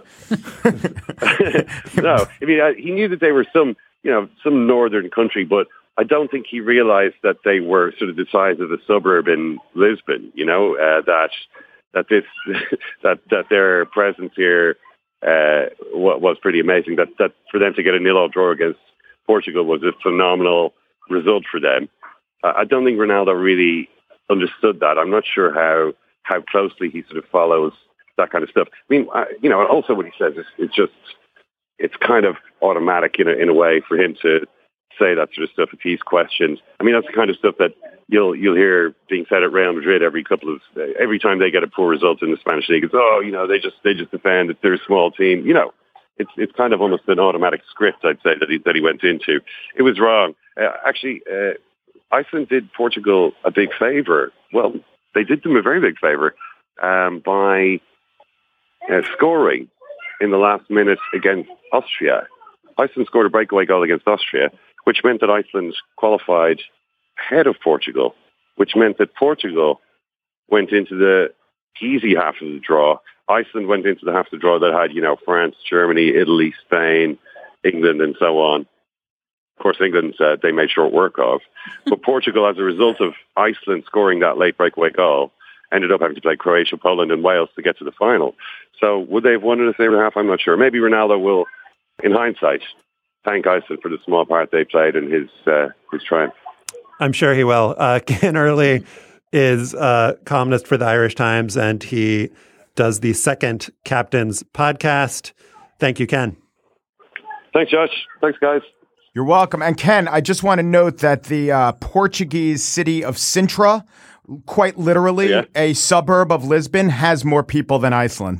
No, I mean, I, he knew that they were some, you know, some northern country, but I don't think he realized that they were sort of the size of a suburb in Lisbon. You know, uh, that that this that that their presence here uh, was pretty amazing. That that for them to get a nil-all draw against Portugal was a phenomenal result for them. Uh, I don't think Ronaldo really understood that. I'm not sure how. how closely he sort of follows that kind of stuff. I mean, uh, you know, and also what he says is it's just, it's kind of automatic in a, in a way for him to say that sort of stuff if he's questioned. I mean, that's the kind of stuff that you'll you'll hear being said at Real Madrid every couple of, every time they get a poor result in the Spanish league. It's, oh, you know, they just they just defend, they're a small team. You know, it's it's kind of almost an automatic script, I'd say, that he, that he went into. It was wrong. Uh, actually, uh, Iceland did Portugal a big favour. Well, they did them a very big favour um, by uh, scoring in the last minute against Austria. Iceland scored a breakaway goal against Austria, which meant that Iceland qualified ahead of Portugal, which meant that Portugal went into the easy half of the draw. Iceland went into the half of the draw that had, you know, France, Germany, Italy, Spain, England, and so on. Of course, England, uh, they made short work of. But Portugal, as a result of Iceland scoring that late breakaway goal, ended up having to play Croatia, Poland, and Wales to get to the final. So would they have won in the same half? I'm not sure. Maybe Ronaldo will, in hindsight, thank Iceland for the small part they played in his uh, his triumph. I'm sure he will. Uh, Ken Early is a columnist for the Irish Times, and he does the Second Captains podcast. Thank you, Ken. Thanks, Josh. Thanks, guys. You're welcome. And Ken, I just want to note that the uh, Portuguese city of Sintra, quite literally yeah. a suburb of Lisbon, has more people than Iceland.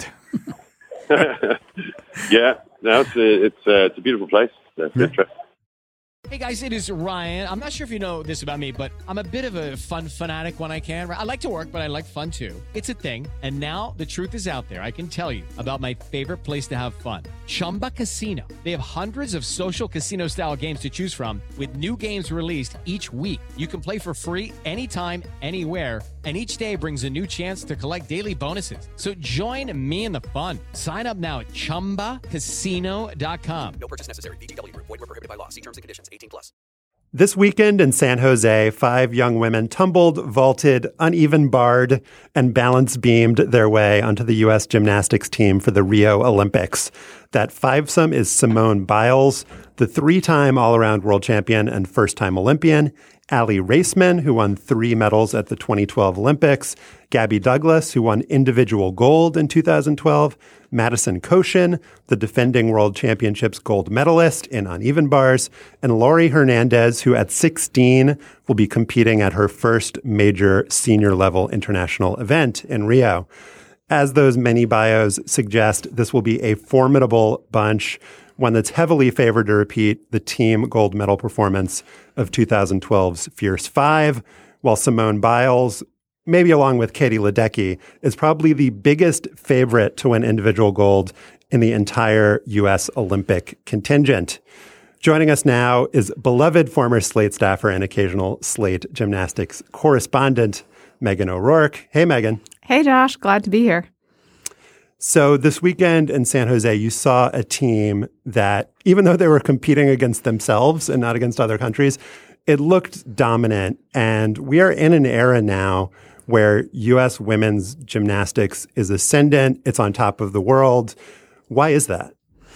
Yeah, no, it's a, it's a, it's a beautiful place. That's yeah. interesting. Hey guys, it is Ryan. I'm not sure if you know this about me, but I'm a bit of a fun fanatic when I can. I like to work, but I like fun too. It's a thing. And now the truth is out there. I can tell you about my favorite place to have fun. Chumba Casino. They have hundreds of social casino style games to choose from with new games released each week. You can play for free anytime, anywhere. And each day brings a new chance to collect daily bonuses. So join me in the fun. Sign up now at chumba casino dot com. No purchase necessary. V G W. Void where prohibited by law. See terms and conditions. eighteen plus. This weekend in San Jose, five young women tumbled, vaulted, uneven barred, and balance beamed their way onto the U S gymnastics team for the Rio Olympics. That fivesome is Simone Biles, the three-time all-around world champion and first-time Olympian, Allie Raceman, who won three medals at the twenty twelve Olympics, Gabby Douglas, who won individual gold in two thousand twelve, Madison Koshin, the defending World Championships gold medalist in uneven bars, and Laurie Hernandez, who at sixteen will be competing at her first major senior-level international event in Rio. As those many bios suggest, this will be a formidable bunch, one that's heavily favored to repeat the team gold medal performance of two thousand twelve's Fierce Five, while Simone Biles, maybe along with Katie Ledecky, is probably the biggest favorite to win individual gold in the entire U S Olympic contingent. Joining us now is beloved former Slate staffer and occasional Slate gymnastics correspondent, Megan O'Rourke. Hey, Megan. Hey, Josh. Glad to be here. So this weekend in San Jose, you saw a team that, even though they were competing against themselves and not against other countries, it looked dominant. And we are in an era now where U S women's gymnastics is ascendant. It's on top of the world. Why is that?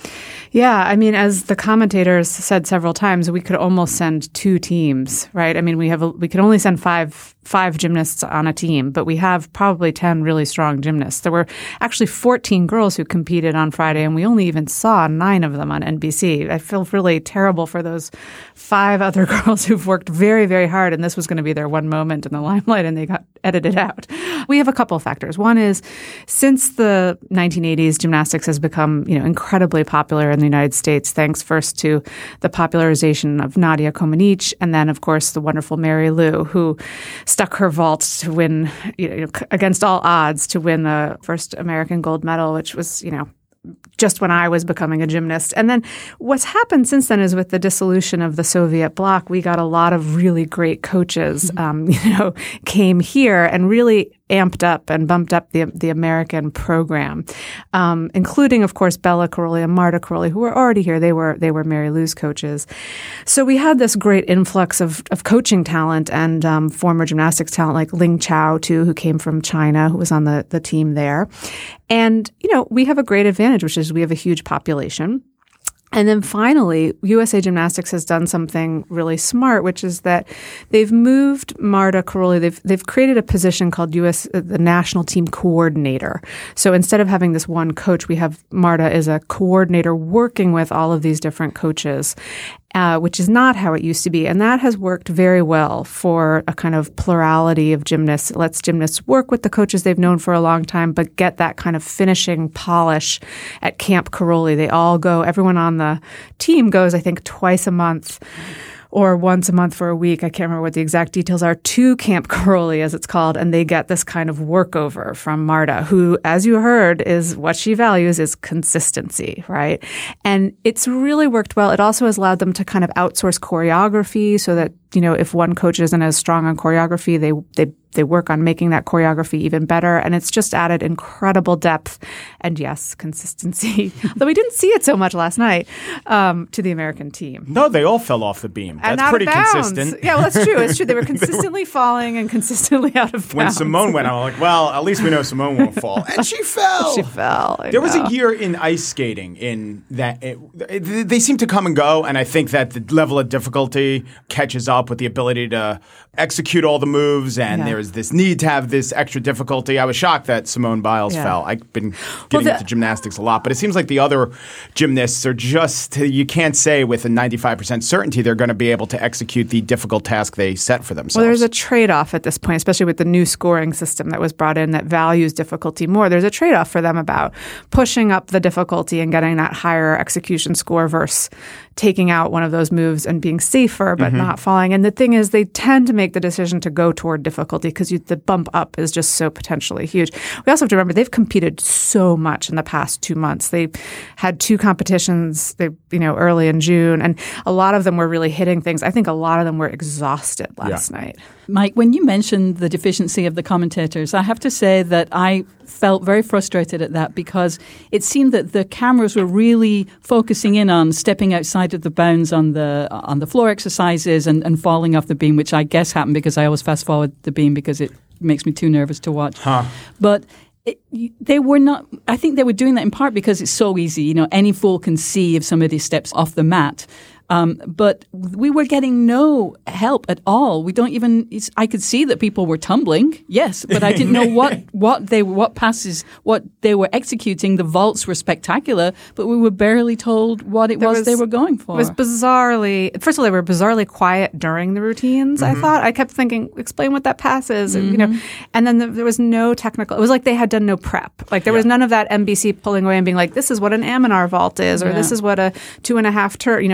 Yeah, I mean, as the commentators said several times, we could almost send two teams, right? I mean, we have a, we can only send five five gymnasts on a team, but we have probably ten really strong gymnasts. There were actually fourteen girls who competed on Friday, and we only even saw nine of them on N B C. I feel really terrible for those five other girls who've worked very, very hard, and this was going to be their one moment in the limelight, and they got edited out. We have a couple of factors. One is, since the nineteen eighties, gymnastics has become, you know, incredibly popular in the United States, thanks first to the popularization of Nadia Comaneci, and then, of course, the wonderful Mary Lou, who stuck her vault to win, you know, against all odds, to win the first American gold medal, which was, you know, just when I was becoming a gymnast. And then what's happened since then is with the dissolution of the Soviet bloc, we got a lot of really great coaches, um, you know, came here and really amped up and bumped up the the American program, um, including, of course, Bella Caroli and Marta Caroli, who were already here. They were they were Mary Lou's coaches. So we had this great influx of of coaching talent and um, former gymnastics talent like Ling Chao, too, who came from China, who was on the, the team there. And, you know, we have a great advantage, which is we have a huge population. And then finally, U S A Gymnastics has done something really smart, which is that they've moved Marta Caroli. They've they've created a position called U S the National Team Coordinator. So instead of having this one coach, we have Marta as a coordinator working with all of these different coaches. Uh, which is not how it used to be. And that has worked very well for a kind of plurality of gymnasts. It lets gymnasts work with the coaches they've known for a long time, but get that kind of finishing polish at Camp Caroli. They all go, everyone on the team goes, I think, twice a month or once a month for a week. I can't remember what the exact details are, to Camp Caroli, as it's called, and they get this kind of workover from Marta, who, as you heard, is what she values is consistency, right? And it's really worked well. It also has allowed them to kind of outsource choreography so that, you know, if one coach isn't as strong on choreography, they they they work on making that choreography even better. And it's just added incredible depth and, yes, consistency, though we didn't see it so much last night, um, to the American team. No, they all fell off the beam. And that's pretty bounds. consistent. Yeah, well, that's true. It's true. They were consistently they were, falling and consistently out of bounds. When Simone went, I'm like, well, at least we know Simone won't fall. And she fell. She fell. I there know. was a year in ice skating in that it, it, they seem to come and go. And I think that the level of difficulty catches up with the ability to execute all the moves. And yeah. there's this need to have this extra difficulty. I was shocked that Simone Biles yeah. fell. I've been getting well, the, into gymnastics a lot, but it seems like the other gymnasts are just, you can't say with a ninety-five percent certainty they're going to be able to execute the difficult task they set for themselves. Well, there's a trade-off at this point, especially with the new scoring system that was brought in that values difficulty more. There's a trade-off for them about pushing up the difficulty and getting that higher execution score versus taking out one of those moves and being safer but mm-hmm. not falling. And the thing is, they tend to make the decision to go toward difficulty because the bump up is just so potentially huge. We also have to remember they've competed so much in the past two months. They had two competitions, they, you know, early in June, and a lot of them were really hitting things. I think a lot of them were exhausted last yeah. night. Mike, when you mentioned the deficiency of the commentators, I have to say that I felt very frustrated at that because it seemed that the cameras were really focusing in on stepping outside of the bounds on the on the floor exercises and, and falling off the beam, which I guess happened because I always fast forward the beam because it makes me too nervous to watch. Huh. But It, they were not, I think they were doing that in part because it's so easy. You know, any fool can see if somebody steps off the mat. Um, but we were getting no help at all. We don't even, it's, I could see that people were tumbling, yes, but I didn't know what, what they what passes, what they were executing. The vaults were spectacular, but we were barely told what it was, was they were going for. It was bizarrely, first of all, they were bizarrely quiet during the routines, mm-hmm. I thought. I kept thinking, explain what that pass is, mm-hmm. you know, and then the, there was no technical, it was like they had done no prep. Like there yeah. was none of that N B C pulling away and being like, this is what an Aminar vault is, or yeah. this is what a two and a half turn, you know, she's doing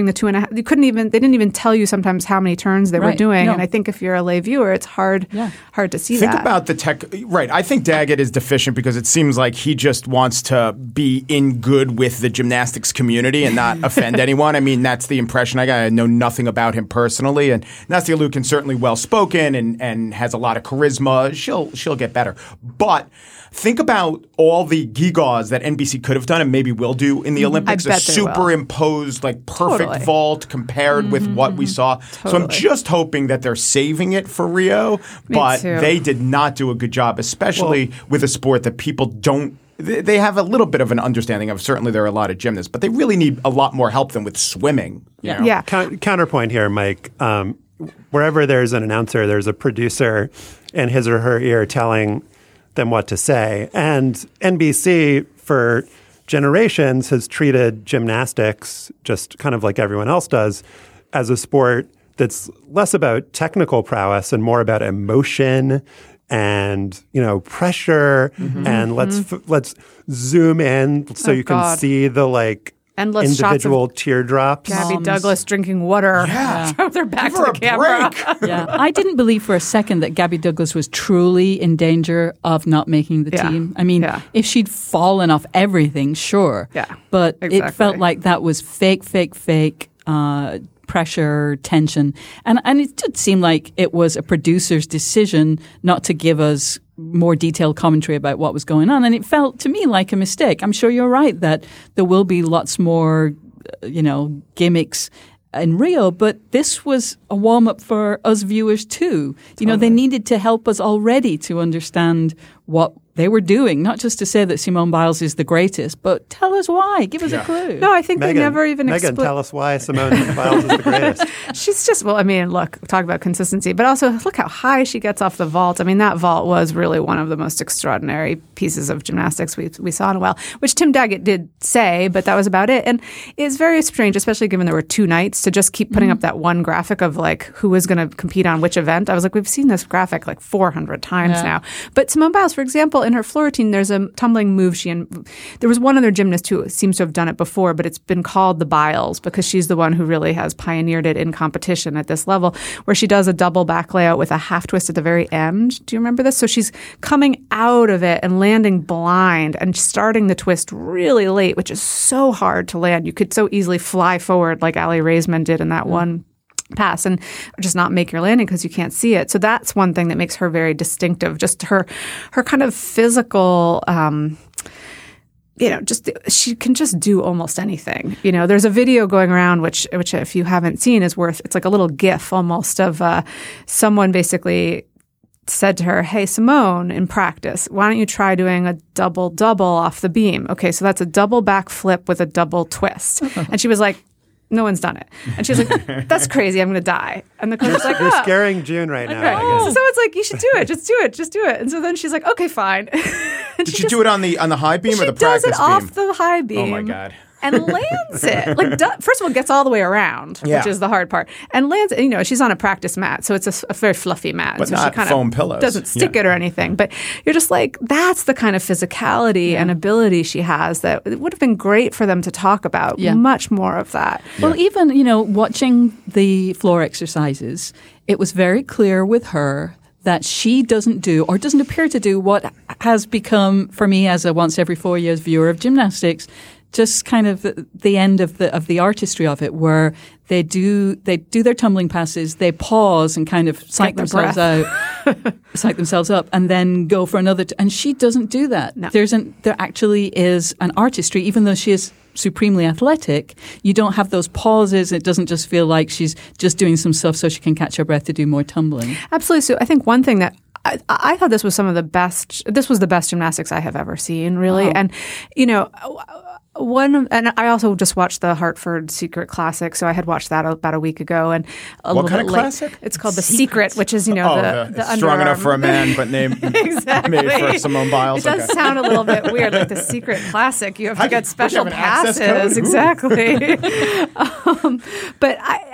the two and a half. You couldn't even. They didn't even tell you sometimes how many turns they Right. were doing. No. And I think if you're a lay viewer, it's hard Yeah. hard to see Think that. about the tech. Right. I think Daggett is deficient because it seems like he just wants to be in good with the gymnastics community and not offend anyone. I mean, that's the impression I got. I know nothing about him personally. And Nastia Liukin's certainly well-spoken and, and has a lot of charisma. She'll she'll get better. But think about all the gewgaws that N B C could have done and maybe will do in the Olympics. I bet a they will. superimposed, like perfect Totally. vault compared mm-hmm, with what mm-hmm. we saw. So I'm Totally. just hoping that they're saving it for Rio. Me but too. they did not do a good job, especially well, with a sport that people don't. They have a little bit of an understanding of. Certainly, there are a lot of gymnasts, but they really need a lot more help than with swimming. You know? Yeah. Count- counterpoint here, Mike. Um, wherever there's an announcer, there's a producer in his or her ear telling them what to say. And N B C, for generations, has treated gymnastics, just kind of like everyone else does, as a sport that's less about technical prowess and more about emotion and, you know, pressure. Mm-hmm. And let's mm-hmm. f- let's zoom in so oh, you can God. see the like endless individual teardrops. Gabby Moms. Douglas drinking water yeah. from their back Give to the camera. yeah, I didn't believe for a second that Gabby Douglas was truly in danger of not making the Yeah. team. I mean, Yeah. if she'd fallen off everything, sure. Yeah, but exactly. it felt like that was fake, fake, fake. Uh, pressure, tension. And and it did seem like it was a producer's decision not to give us more detailed commentary about what was going on. And it felt to me like a mistake. I'm sure you're right that there will be lots more, you know, gimmicks in Rio, but this was a warm-up for us viewers too. You know, they needed to help us already to understand what they were doing, not just to say that Simone Biles is the greatest, but tell us why. Give us yeah. a clue. No, I think Megan, they never even Megan, expl- tell us why Simone Biles is the greatest. She's just, well, I mean, look, talk about consistency, but also look how high she gets off the vault. I mean, that vault was really one of the most extraordinary pieces of gymnastics we we saw in a while, which Tim Daggett did say, but that was about it. And it's very strange, especially given there were two nights, to just keep putting mm-hmm. up that one graphic of like who is going to compete on which event. I was like, we've seen this graphic like four hundred times yeah. now. But Simone Biles, for example, in her floor routine, there's a tumbling move she and there was one other gymnast who seems to have done it before, but it's been called the Biles because she's the one who really has pioneered it in competition at this level, where she does a double back layout with a half twist at the very end. Do you remember this? So she's coming out of it and landing blind and starting the twist really late, which is so hard to land. You could so easily fly forward like Ali Raisman did in that mm. one pass and just not make your landing because you can't see it. So that's one thing that makes her very distinctive. Just her, her kind of physical, um, you know, just she can just do almost anything. You know, there's a video going around which, which if you haven't seen, is worth. It's like a little GIF almost of uh, someone basically said to her, "Hey, Simone, in practice, why don't you try doing a double double off the beam?" Okay, so that's a double back flip with a double twist, and she was like, no one's done it. And she's like, that's crazy. I'm going to die. And the coach was like, You're oh. scaring June right now. Okay. I guess. So it's like, you should do it. Just do it. Just do it. And so then she's like, okay, fine. Did she, she just, do it on the on the high beam or the practice beam? She does it off the high beam. Oh, my God. And lands it. Like, do, first of all, gets all the way around, yeah. which is the hard part. And lands it. You know, she's on a practice mat, so it's a, a very fluffy mat. But so not she kind foam of pillows. Doesn't stick yeah. it or anything. But you're just like, that's the kind of physicality yeah. and ability she has that it would have been great for them to talk about. Yeah. Much more of that. Well, yeah. even, you know, watching the floor exercises, it was very clear with her that she doesn't do or doesn't appear to do what has become, for me as a once every four years viewer of gymnastics, just kind of the end of the of the artistry of it, where they do they do their tumbling passes, they pause and kind of psych themselves out, psych themselves up, and then go for another. T- and she doesn't do that. No. There's an there actually is an artistry, even though she is supremely athletic. You don't have those pauses. It doesn't just feel like she's just doing some stuff so she can catch her breath to do more tumbling. Absolutely. So I think one thing that I, I thought this was some of the best. This was the best gymnastics I have ever seen, really. Wow. And you know. One, and I also just watched the Hartford Secret Classic, so I had watched that about a week ago. And a what little kind bit of late. classic? It's called The Secret, which is, you know, oh, the, the, the strong underarm. enough for a man, but named exactly. made for Simone Biles. It does okay. sound a little bit weird, like The Secret Classic. You have How to do, get special have passes. Exactly. um, but I,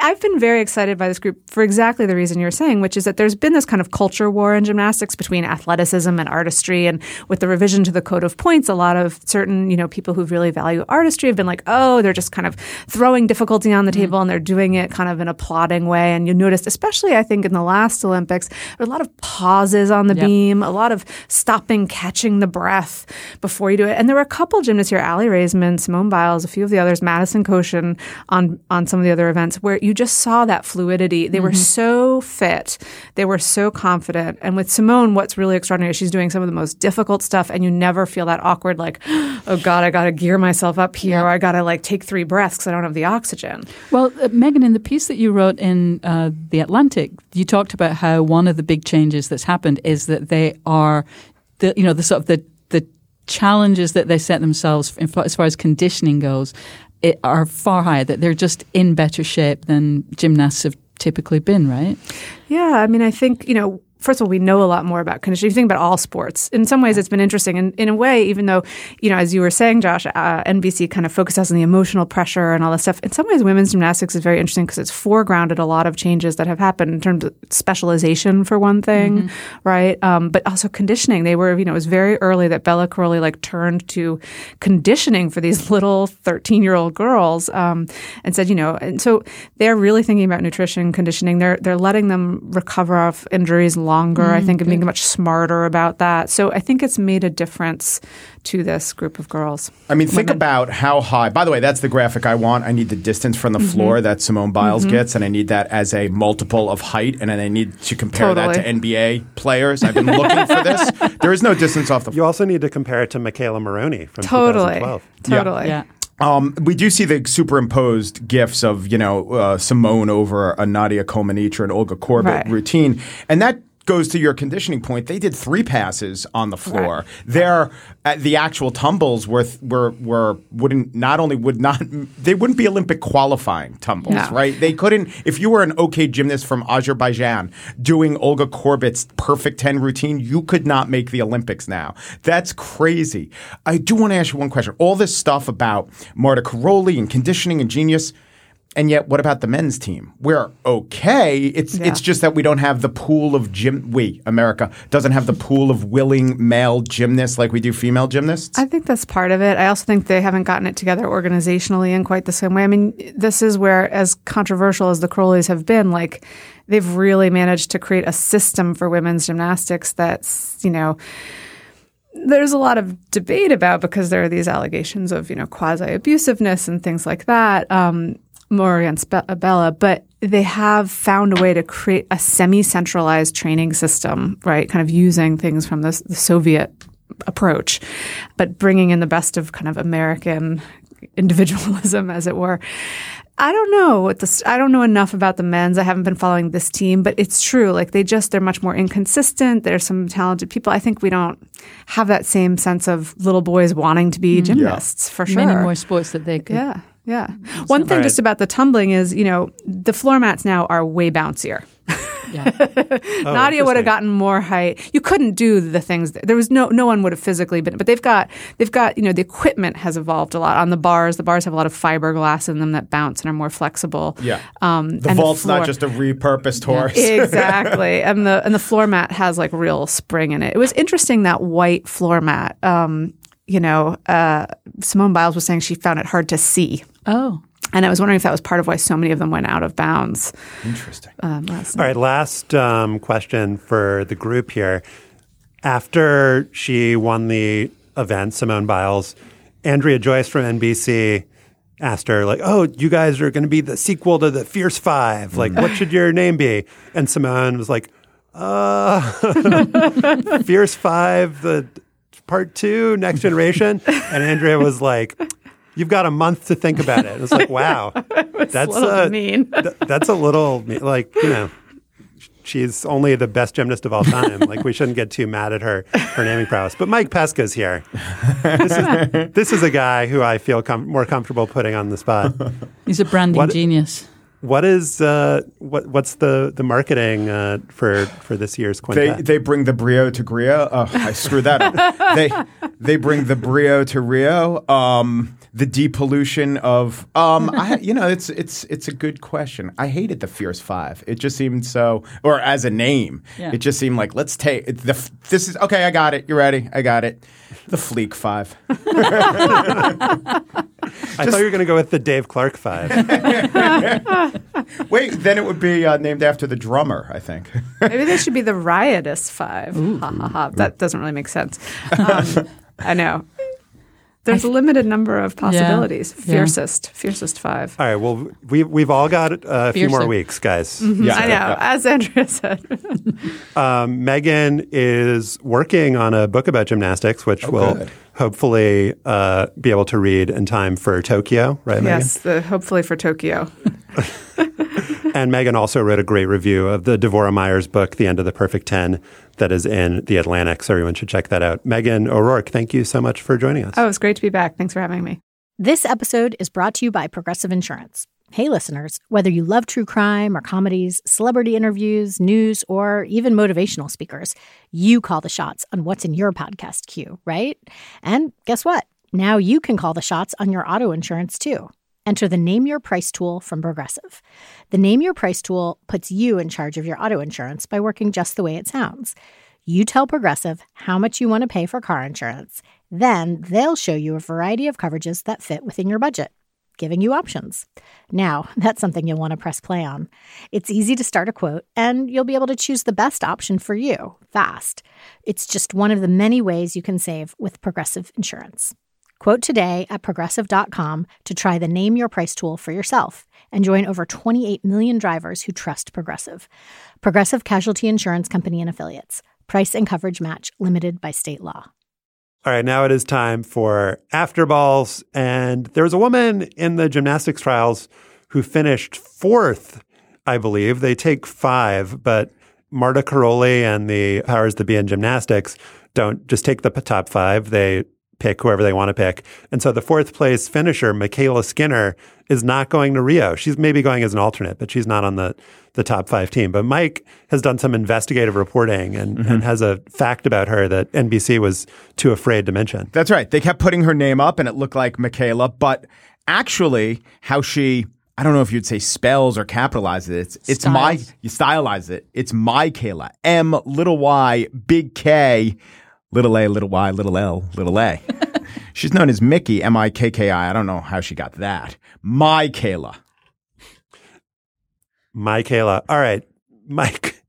I've been very excited by this group for exactly the reason you're saying, which is that there's been this kind of culture war in gymnastics between athleticism and artistry. And with the revision to the Code of Points, a lot of certain, you know, people who really value artistry have been like, oh, they're just kind of throwing difficulty on the mm-hmm. table and they're doing it kind of in a plodding way. And you noticed, especially I think in the last Olympics, there were a lot of pauses on the yep. beam, a lot of stopping, catching the breath before you do it. And there were a couple gymnasts here, Ali Raisman, Simone Biles, a few of the others, Madison Koshin on, on some of the other events where you just saw that fluidity. They mm-hmm. were so fit. They were so confident. And with Simone, what's really extraordinary is she's doing some of the most difficult stuff and you never feel that awkward like, oh God, I got to gear myself up here or I got to like take three breaths because I don't have the oxygen. Well, uh, Megan, in the piece that you wrote in uh, The Atlantic, you talked about how one of the big changes that's happened is that they are, the you know, the sort of the, the challenges that they set themselves in, as far as conditioning goes it, are far higher, that they're just in better shape than gymnasts have typically been, right? Yeah, I mean, I think, you know, first of all, we know a lot more about conditioning. If you think about all sports, in some ways it's been interesting. And in a way, even though, you know, as you were saying, Josh, uh, N B C kind of focuses on the emotional pressure and all this stuff. In some ways, women's gymnastics is very interesting because it's foregrounded a lot of changes that have happened in terms of specialization, for one thing, mm-hmm. right? Um, but also conditioning. They were, you know, it was very early that Bella Caroli like turned to conditioning for these little thirteen-year-old girls um, and said, you know, and so they're really thinking about nutrition, conditioning. They're they're letting them recover off injuries long longer, mm, I think, and being much smarter about that. So I think it's made a difference to this group of girls. I mean, think Women. about how high. By the way, that's the graphic I want. I need the distance from the mm-hmm. floor that Simone Biles mm-hmm. gets, and I need that as a multiple of height, and then I need to compare totally. that to N B A players. I've been looking for this. There is no distance off the floor. You also need to compare it to Michaela Maroney from totally. twenty twelve. Totally. Yeah. Um, we do see the superimposed gifs of, you know, uh, Simone over a Nadia Comaneci and Olga Korbut right. routine, and that goes to your conditioning point. They did three passes on the floor. Right. Their uh, the actual tumbles were were were wouldn't not only would not they wouldn't be Olympic qualifying tumbles, no. right? They couldn't. If you were an okay gymnast from Azerbaijan doing Olga Korbut's perfect ten routine, you could not make the Olympics now. That's crazy. I do want to ask you one question. All this stuff about Marta Karoli and conditioning and genius. And yet, what about the men's team? We're okay. It's yeah. it's just that we don't have the pool of gym. We, America, doesn't have the pool of willing male gymnasts like we do female gymnasts. I think that's part of it. I also think they haven't gotten it together organizationally in quite the same way. I mean, this is where, as controversial as the Karolis have been, like they've really managed to create a system for women's gymnastics that's, you know, there's a lot of debate about because there are these allegations of, you know, quasi-abusiveness and things like that. Um, more against Bella, but they have found a way to create a semi-centralized training system, right? Kind of using things from the, the Soviet approach, but bringing in the best of kind of American individualism, as it were. I don't know what this, I don't know enough about the men's. I haven't been following this team, but it's true. Like they just, they're much more inconsistent. There's some talented people. I think we don't have that same sense of little boys wanting to be gymnasts yeah. for sure. Many more sports that they could. Yeah. Yeah. One thing right. just about the tumbling is, you know, the floor mats now are way bouncier. Yeah. oh, Nadia would have gotten more height. You couldn't do the things that, there was no no one would have physically been, but they've got they've got you know the equipment has evolved a lot on the bars. The bars have a lot of fiberglass in them that bounce and are more flexible. Yeah. Um, the vault's the floor, not just a repurposed horse. Yeah, exactly. and the and the floor mat has like real spring in it. It was interesting that white floor mat. Um, you know, uh, Simone Biles was saying she found it hard to see. Oh. And I was wondering if that was part of why so many of them went out of bounds. Interesting. Um, All right, last um, question for the group here. After she won the event, Simone Biles, Andrea Joyce from N B C asked her, like, oh, you guys are going to be the sequel to the Fierce Five. Like, what should your name be? And Simone was like, uh, Fierce Five, the part two, Next Generation. And Andrea was like, you've got a month to think about it. It was like, wow, that's a little uh, mean. th- that's a little like, you know, she's only the best gymnast of all time. Like, we shouldn't get too mad at her her naming prowess. But Mike Pesca's here. This is this is a guy who I feel com- more comfortable putting on the spot. He's a branding what, genius. What is uh, what what's the the marketing uh, for for this year's quintet? They they bring the Brio to Grio. Oh, I screwed that up. they they bring the Brio to Rio. Um, the depollution of um I, you know it's it's it's a good question. I hated the Fierce Five. It just seemed so, or as a name, Yeah. it just seemed like let's take the this is okay. I got it. You ready? I got it. The Fleek Five. I thought you were going to go with the Dave Clark Five. Wait, then it would be uh, named after the drummer, I think. Maybe they should be the Riotous Five. Ha ha ha. That doesn't really make sense. Um, I know. There's a limited number of possibilities. Yeah. Fiercest, fiercest five. All right. Well, we've we've all got uh, a few more Fiercer. weeks, guys. Mhm, Yeah. I know. As Andrea said. Um, Megan is working on a book about gymnastics, which Oh, will good. hopefully uh, be able to read in time for Tokyo, right, Yes, the, hopefully for Tokyo. Megan? And Megan also wrote a great review of the Devorah Myers book, The End of the Perfect Ten, that is in The Atlantic, so everyone should check that out. Megan O'Rourke, thank you so much for joining us. Oh, it's great to be back. Thanks for having me. This episode is brought to you by Progressive Insurance. Hey, listeners, whether you love true crime or comedies, celebrity interviews, news, or even motivational speakers, you call the shots on what's in your podcast queue, right? And guess what? Now you can call the shots on your auto insurance, too. Enter the Name Your Price tool from Progressive. The Name Your Price tool puts you in charge of your auto insurance by working just the way it sounds. You tell Progressive how much you want to pay for car insurance. Then they'll show you a variety of coverages that fit within your budget, giving you options. Now, that's something you'll want to press play on. It's easy to start a quote, and you'll be able to choose the best option for you fast. It's just one of the many ways you can save with Progressive Insurance. Quote today at progressive dot com to try the Name Your Price tool for yourself and join over twenty-eight million drivers who trust Progressive. Progressive Casualty Insurance Company and Affiliates. Price and coverage match limited by state law. All right, now it is time for After Balls. And there was a woman in the gymnastics trials who finished fourth, I believe. They take five, but Marta Karolyi and the powers that be in gymnastics don't just take the p- top five. They pick whoever they want to pick. And so the fourth place finisher, Michaela Skinner, is not going to Rio. She's maybe going as an alternate, but she's not on the, the top five team. But Mike has done some investigative reporting and, Mm-hmm. and has a fact about her that N B C was too afraid to mention. That's right. They kept putting her name up and it looked like Michaela, but actually how she, I don't know if you'd say spells or capitalizes it. It's, it's my, you stylize it. It's Michaela. M, little y, big K, little a, little y, little l, little a. She's known as Mickey, M I K K I. I don't know how she got that. Michaela. Michaela. All right, Mike.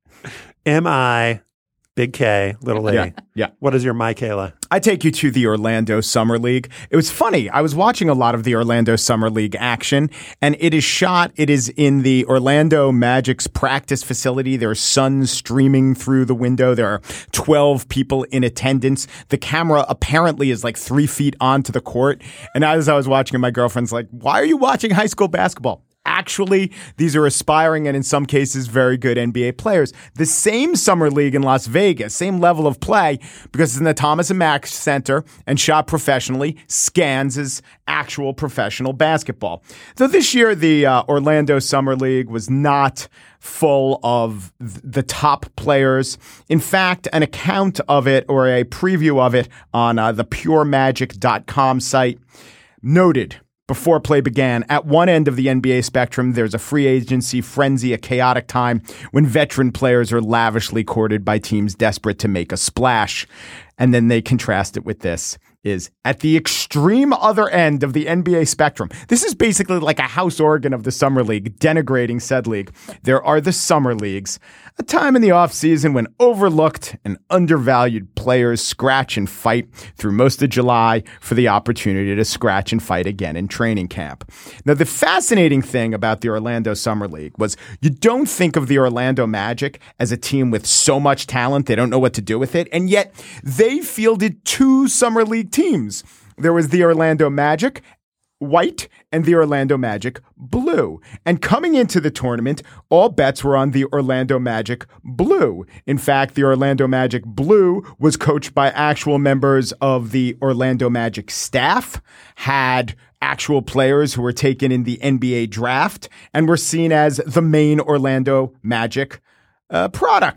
M I, big K, little a. Yeah, yeah. What is your Michaela? I take you to the Orlando Summer League. It was funny. I was watching a lot of the Orlando Summer League action, and it is shot. It is in the Orlando Magic's practice facility. There are suns streaming through the window. There are twelve people in attendance. The camera apparently is like three feet onto the court. And as I was watching it, my girlfriend's like, "Why are you watching high school basketball?" Actually, these are aspiring and in some cases very good N B A players. The same summer league in Las Vegas, same level of play because it's in the Thomas and Mack Center and shot professionally, scans as actual professional basketball. So this year, the uh, Orlando Summer League was not full of th- the top players. In fact, an account of it or a preview of it on uh, the pure magic dot com site noted before play began, at one end of the N B A spectrum, there's a free agency frenzy, a chaotic time when veteran players are lavishly courted by teams desperate to make a splash. And then they contrast it with this, is at the extreme other end of the N B A spectrum. This is basically like a house organ of the Summer League, denigrating said league. There are the Summer Leagues, a time in the offseason when overlooked and undervalued players scratch and fight through most of July for the opportunity to scratch and fight again in training camp. Now, the fascinating thing about the Orlando Summer League was you don't think of the Orlando Magic as a team with so much talent they don't know what to do with it, and yet they fielded two Summer League teams. There was the Orlando Magic White and the Orlando Magic Blue. And coming into the tournament, all bets were on the Orlando Magic Blue. In fact, the Orlando Magic Blue was coached by actual members of the Orlando Magic staff, had actual players who were taken in the N B A draft, and were seen as the main Orlando Magic uh, product.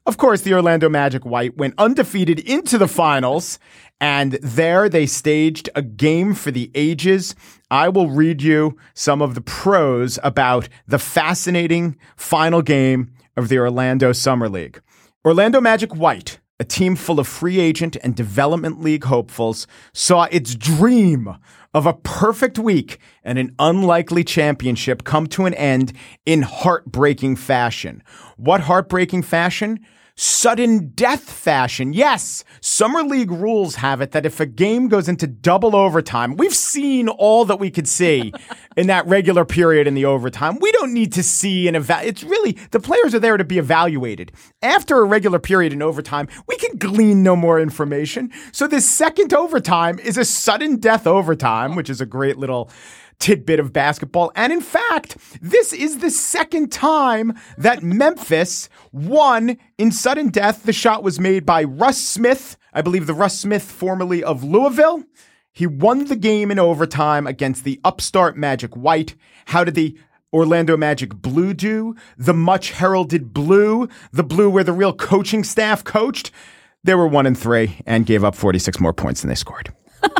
Of course, the Orlando Magic White went undefeated into the finals, and there they staged a game for the ages. I will read you some of the prose about the fascinating final game of the Orlando Summer League. Orlando Magic White, a team full of free agent and development league hopefuls, saw its dream of a perfect week and an unlikely championship come to an end in heartbreaking fashion. What heartbreaking fashion? Sudden death fashion. Yes, Summer League rules have it that if a game goes into double overtime, we've seen all that we could see in that regular period in the overtime. We don't need to see an eva- It's really, the players are there to be evaluated. After a regular period in overtime, we can glean no more information. So this second overtime is a sudden death overtime, which is a great little tidbit of basketball. And in fact, this is the second time that Memphis won in sudden death. The shot was made by Russ Smith, I believe the Russ Smith formerly of Louisville. He won the game in overtime against the upstart Magic White. How did the Orlando Magic Blue do? The much heralded Blue, the Blue where the real coaching staff coached. They were one and three and gave up forty-six more points than they scored.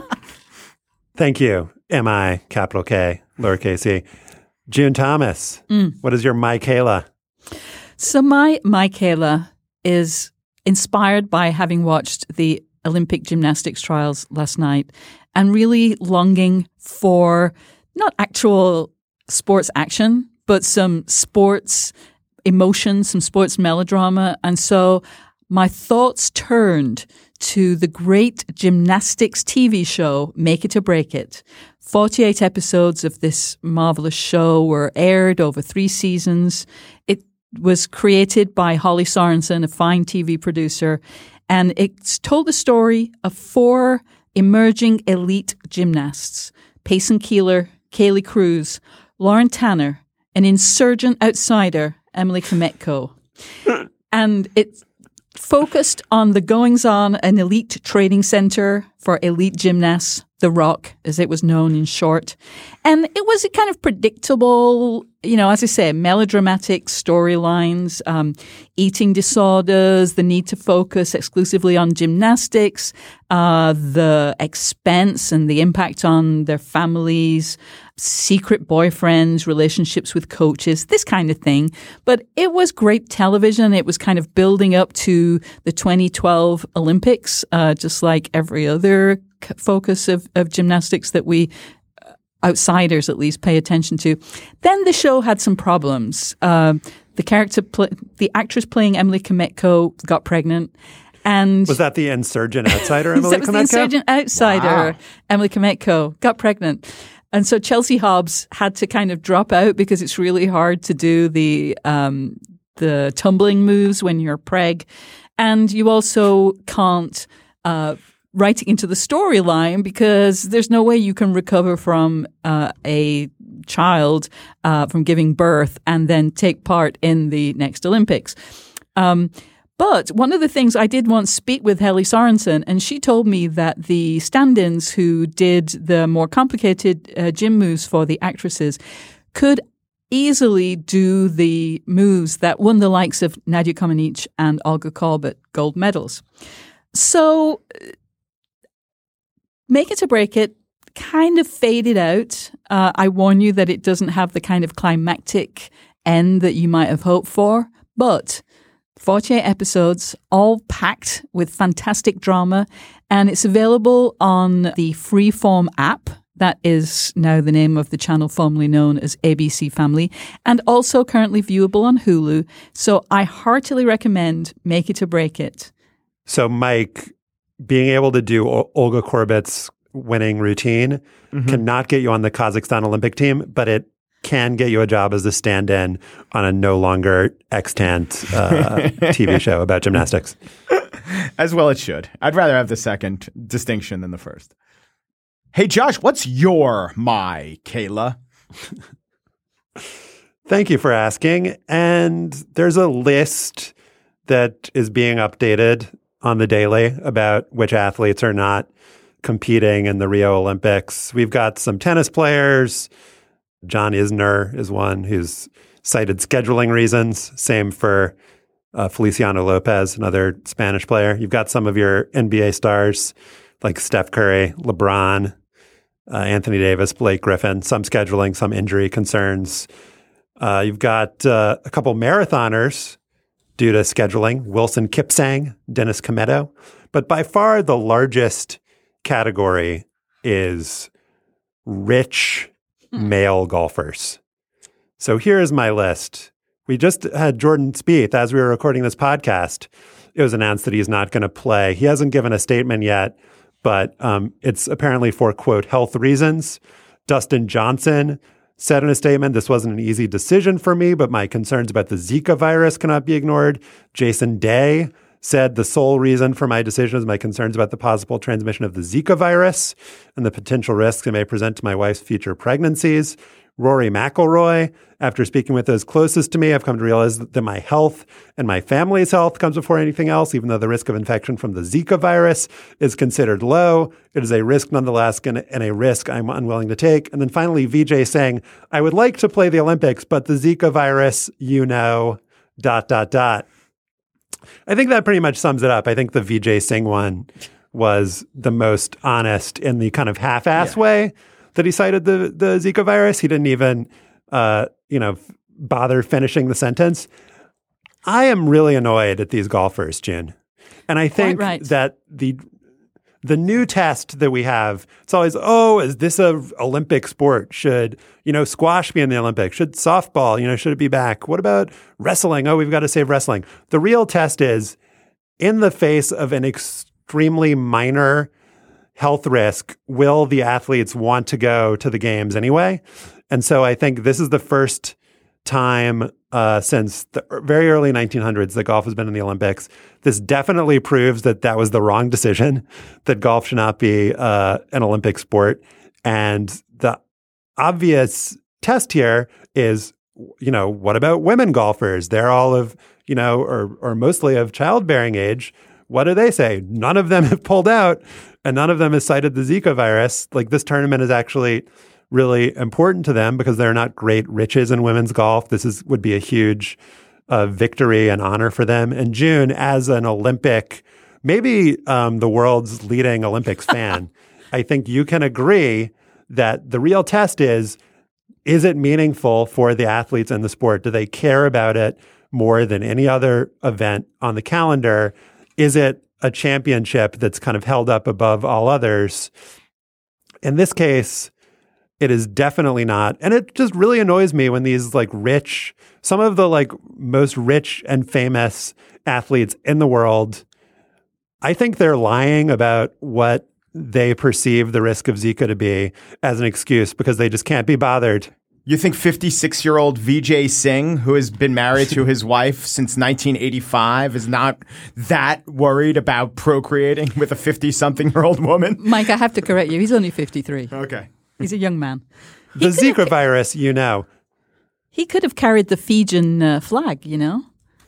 Thank you. M I, capital K, lowercase e. June Thomas, mm. what is your Michaela? So my Michaela is inspired by having watched the Olympic gymnastics trials last night and really longing for not actual sports action, but some sports emotion, some sports melodrama. And so my thoughts turned to the great gymnastics T V show, Make It or Break It. forty-eight episodes of this marvelous show were aired over three seasons. It was created by Holly Sorensen, a fine T V producer, and it's told the story of four emerging elite gymnasts, Payson Keeler, Kaylee Cruz, Lauren Tanner, an insurgent outsider, Emily Kometko. And it's focused on the goings-on an elite training center for elite gymnasts, The Rock, as it was known in short. And it was a kind of predictable, you know, as I say, melodramatic storylines, um, eating disorders, the need to focus exclusively on gymnastics, uh, the expense and the impact on their families, secret boyfriends, relationships with coaches, this kind of thing. But it was great television. It was kind of building up to the twenty twelve Olympics, uh, just like every other focus of, of gymnastics that we outsiders at least pay attention to. Then the show had some problems. Uh, the character, pl- the actress playing Emily Kometko got pregnant. And was that the insurgent outsider, Emily that was Kometko? The insurgent outsider, wow. Emily Kometko, got pregnant. And so Chelsea Hobbs had to kind of drop out because it's really hard to do the um, the tumbling moves when you're preg. And you also can't uh, write it into the storyline because there's no way you can recover from uh, a child uh, from giving birth and then take part in the next Olympics. Um But one of the things I did once speak with Helly Sorensen, and she told me that the stand-ins who did the more complicated uh, gym moves for the actresses could easily do the moves that won the likes of Nadia Comaneci and Olga Korbut gold medals. So Make It or Break It kind of faded out. Uh, I warn you that it doesn't have the kind of climactic end that you might have hoped for, but forty-eight episodes, all packed with fantastic drama, and it's available on the Freeform app. That is now the name of the channel formerly known as A B C Family, and also currently viewable on Hulu. So I heartily recommend Make It or Break It. So, Mike, being able to do o- Olga Korbut's winning routine mm-hmm. cannot get you on the Kazakhstan Olympic team, but it can get you a job as a stand-in on a no longer extant uh, T V show about gymnastics. As well it should. I'd rather have the second distinction than the first. Hey, Josh, what's your my, Kayla? Thank you for asking. And there's a list that is being updated on the daily about which athletes are not competing in the Rio Olympics. We've got some tennis players. John Isner is one who's cited scheduling reasons. Same for uh, Feliciano Lopez, another Spanish player. You've got some of your N B A stars like Steph Curry, LeBron, uh, Anthony Davis, Blake Griffin, some scheduling, some injury concerns. Uh, you've got uh, a couple marathoners due to scheduling, Wilson Kipsang, Dennis Cometto. But by far the largest category is rich male golfers. So here is my list. We just had Jordan Spieth, as we were recording this podcast, it was announced that he's not going to play. He hasn't given a statement yet, but um, it's apparently for, quote, health reasons. Dustin Johnson said in a statement, this wasn't an easy decision for me, but my concerns about the Zika virus cannot be ignored. Jason Day said the sole reason for my decision is my concerns about the possible transmission of the Zika virus and the potential risks it may present to my wife's future pregnancies. Rory McIlroy, after speaking with those closest to me, I've come to realize that my health and my family's health comes before anything else, even though the risk of infection from the Zika virus is considered low. It is a risk nonetheless and a risk I'm unwilling to take. And then finally, V J saying, I would like to play the Olympics, but the Zika virus, you know, dot, dot, dot. I think that pretty much sums it up. I think the V J Singh one was the most honest in the kind of half-ass yeah. way that he cited the, the Zika virus. He didn't even, uh, you know, f- bother finishing the sentence. I am really annoyed at these golfers, June. And I think right. that the the new test that we have, it's always, oh, is this a Olympic sport? Should, you know, squash be in the Olympics? Should softball, you know, should it be back? What about wrestling? Oh, we've got to save wrestling. The real test is, in the face of an extremely minor health risk, will the athletes want to go to the games anyway? And so I think this is the first time uh, since the very early nineteen hundreds that golf has been in the Olympics. This definitely proves that that was the wrong decision, that golf should not be uh, an Olympic sport. And the obvious test here is, you know, what about women golfers? They're all of, you know, or or mostly of childbearing age. What do they say? None of them have pulled out, and none of them has cited the Zika virus. Like, this tournament is actually really important to them because there are not great riches in women's golf. This is would be a huge uh, victory and honor for them. And June, as an Olympic, maybe um, the world's leading Olympics fan, I think you can agree that the real test is, is it meaningful for the athletes in the sport? Do they care about it more than any other event on the calendar? Is it a championship that's kind of held up above all others? In this case, it is definitely not. And it just really annoys me when these like rich, some of the like most rich and famous athletes in the world, I think they're lying about what they perceive the risk of Zika to be as an excuse because they just can't be bothered. You think fifty-six-year-old V J Singh, who has been married to his wife since nineteen eighty-five, is not that worried about procreating with a fifty-something-year-old woman? Mike, I have to correct you. He's only fifty-three. Okay. He's a young man. The Zika have, virus, you know. He could have carried the Fijian uh, flag, you know.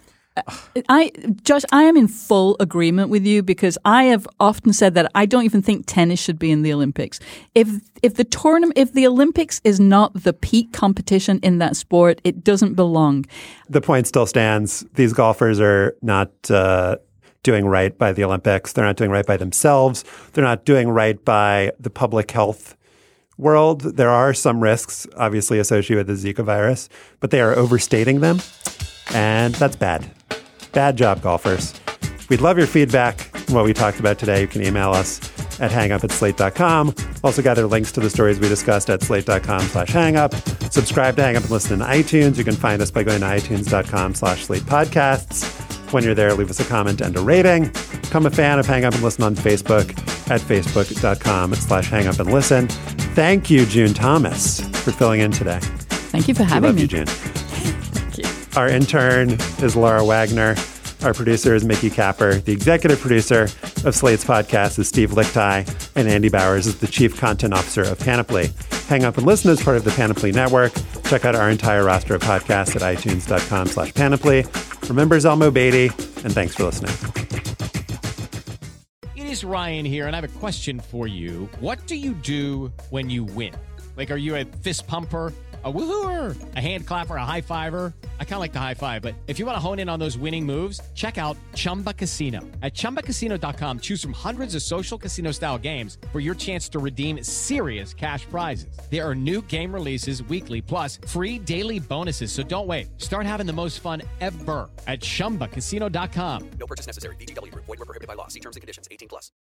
I, Josh, I am in full agreement with you because I have often said that I don't even think tennis should be in the Olympics. If if the tournament, if the Olympics is not the peak competition in that sport, it doesn't belong. The point still stands. These golfers are not uh, doing right by the Olympics. They're not doing right by themselves. They're not doing right by the public health world. There are some risks, obviously, associated with the Zika virus, but they are overstating them, and that's bad. Bad job, golfers. We'd love your feedback on what we talked about today. You can email us at hangup at slate dot com. Also gather links to the stories we discussed at slate dot com slash hangup. Subscribe to Hang Up and listen in iTunes. You can find us by going to itunes dot com slash slate podcasts. When you're there, leave us a comment and a rating. Become a fan of Hang Up and Listen on Facebook at facebook dot com slash hang up and listen. Thank you, June Thomas, for filling in today. Thank you for having we love me. You, June. Thank you. Our intern is Laura Wagner. Our producer is Mickey Capper. The executive producer of Slate's podcast is Steve Lichtai. And Andy Bowers is the chief content officer of Panoply. Hang Up and Listen is part of the Panoply Network. Check out our entire roster of podcasts at itunes dot com slash panoply. Remember Zelmo Beatty, and thanks for listening. It is Ryan here, and I have a question for you. What do you do when you win? Like, are you a fist pumper, a woo-hooer, a hand clapper, a high fiver? I kind of like the high five, but if you want to hone in on those winning moves, check out Chumba Casino. At chumba casino dot com, choose from hundreds of social casino style games for your chance to redeem serious cash prizes. There are new game releases weekly, plus free daily bonuses. So don't wait. Start having the most fun ever at chumba casino dot com. No purchase necessary. V G W Group. Void where prohibited by law. See terms and conditions. eighteen plus.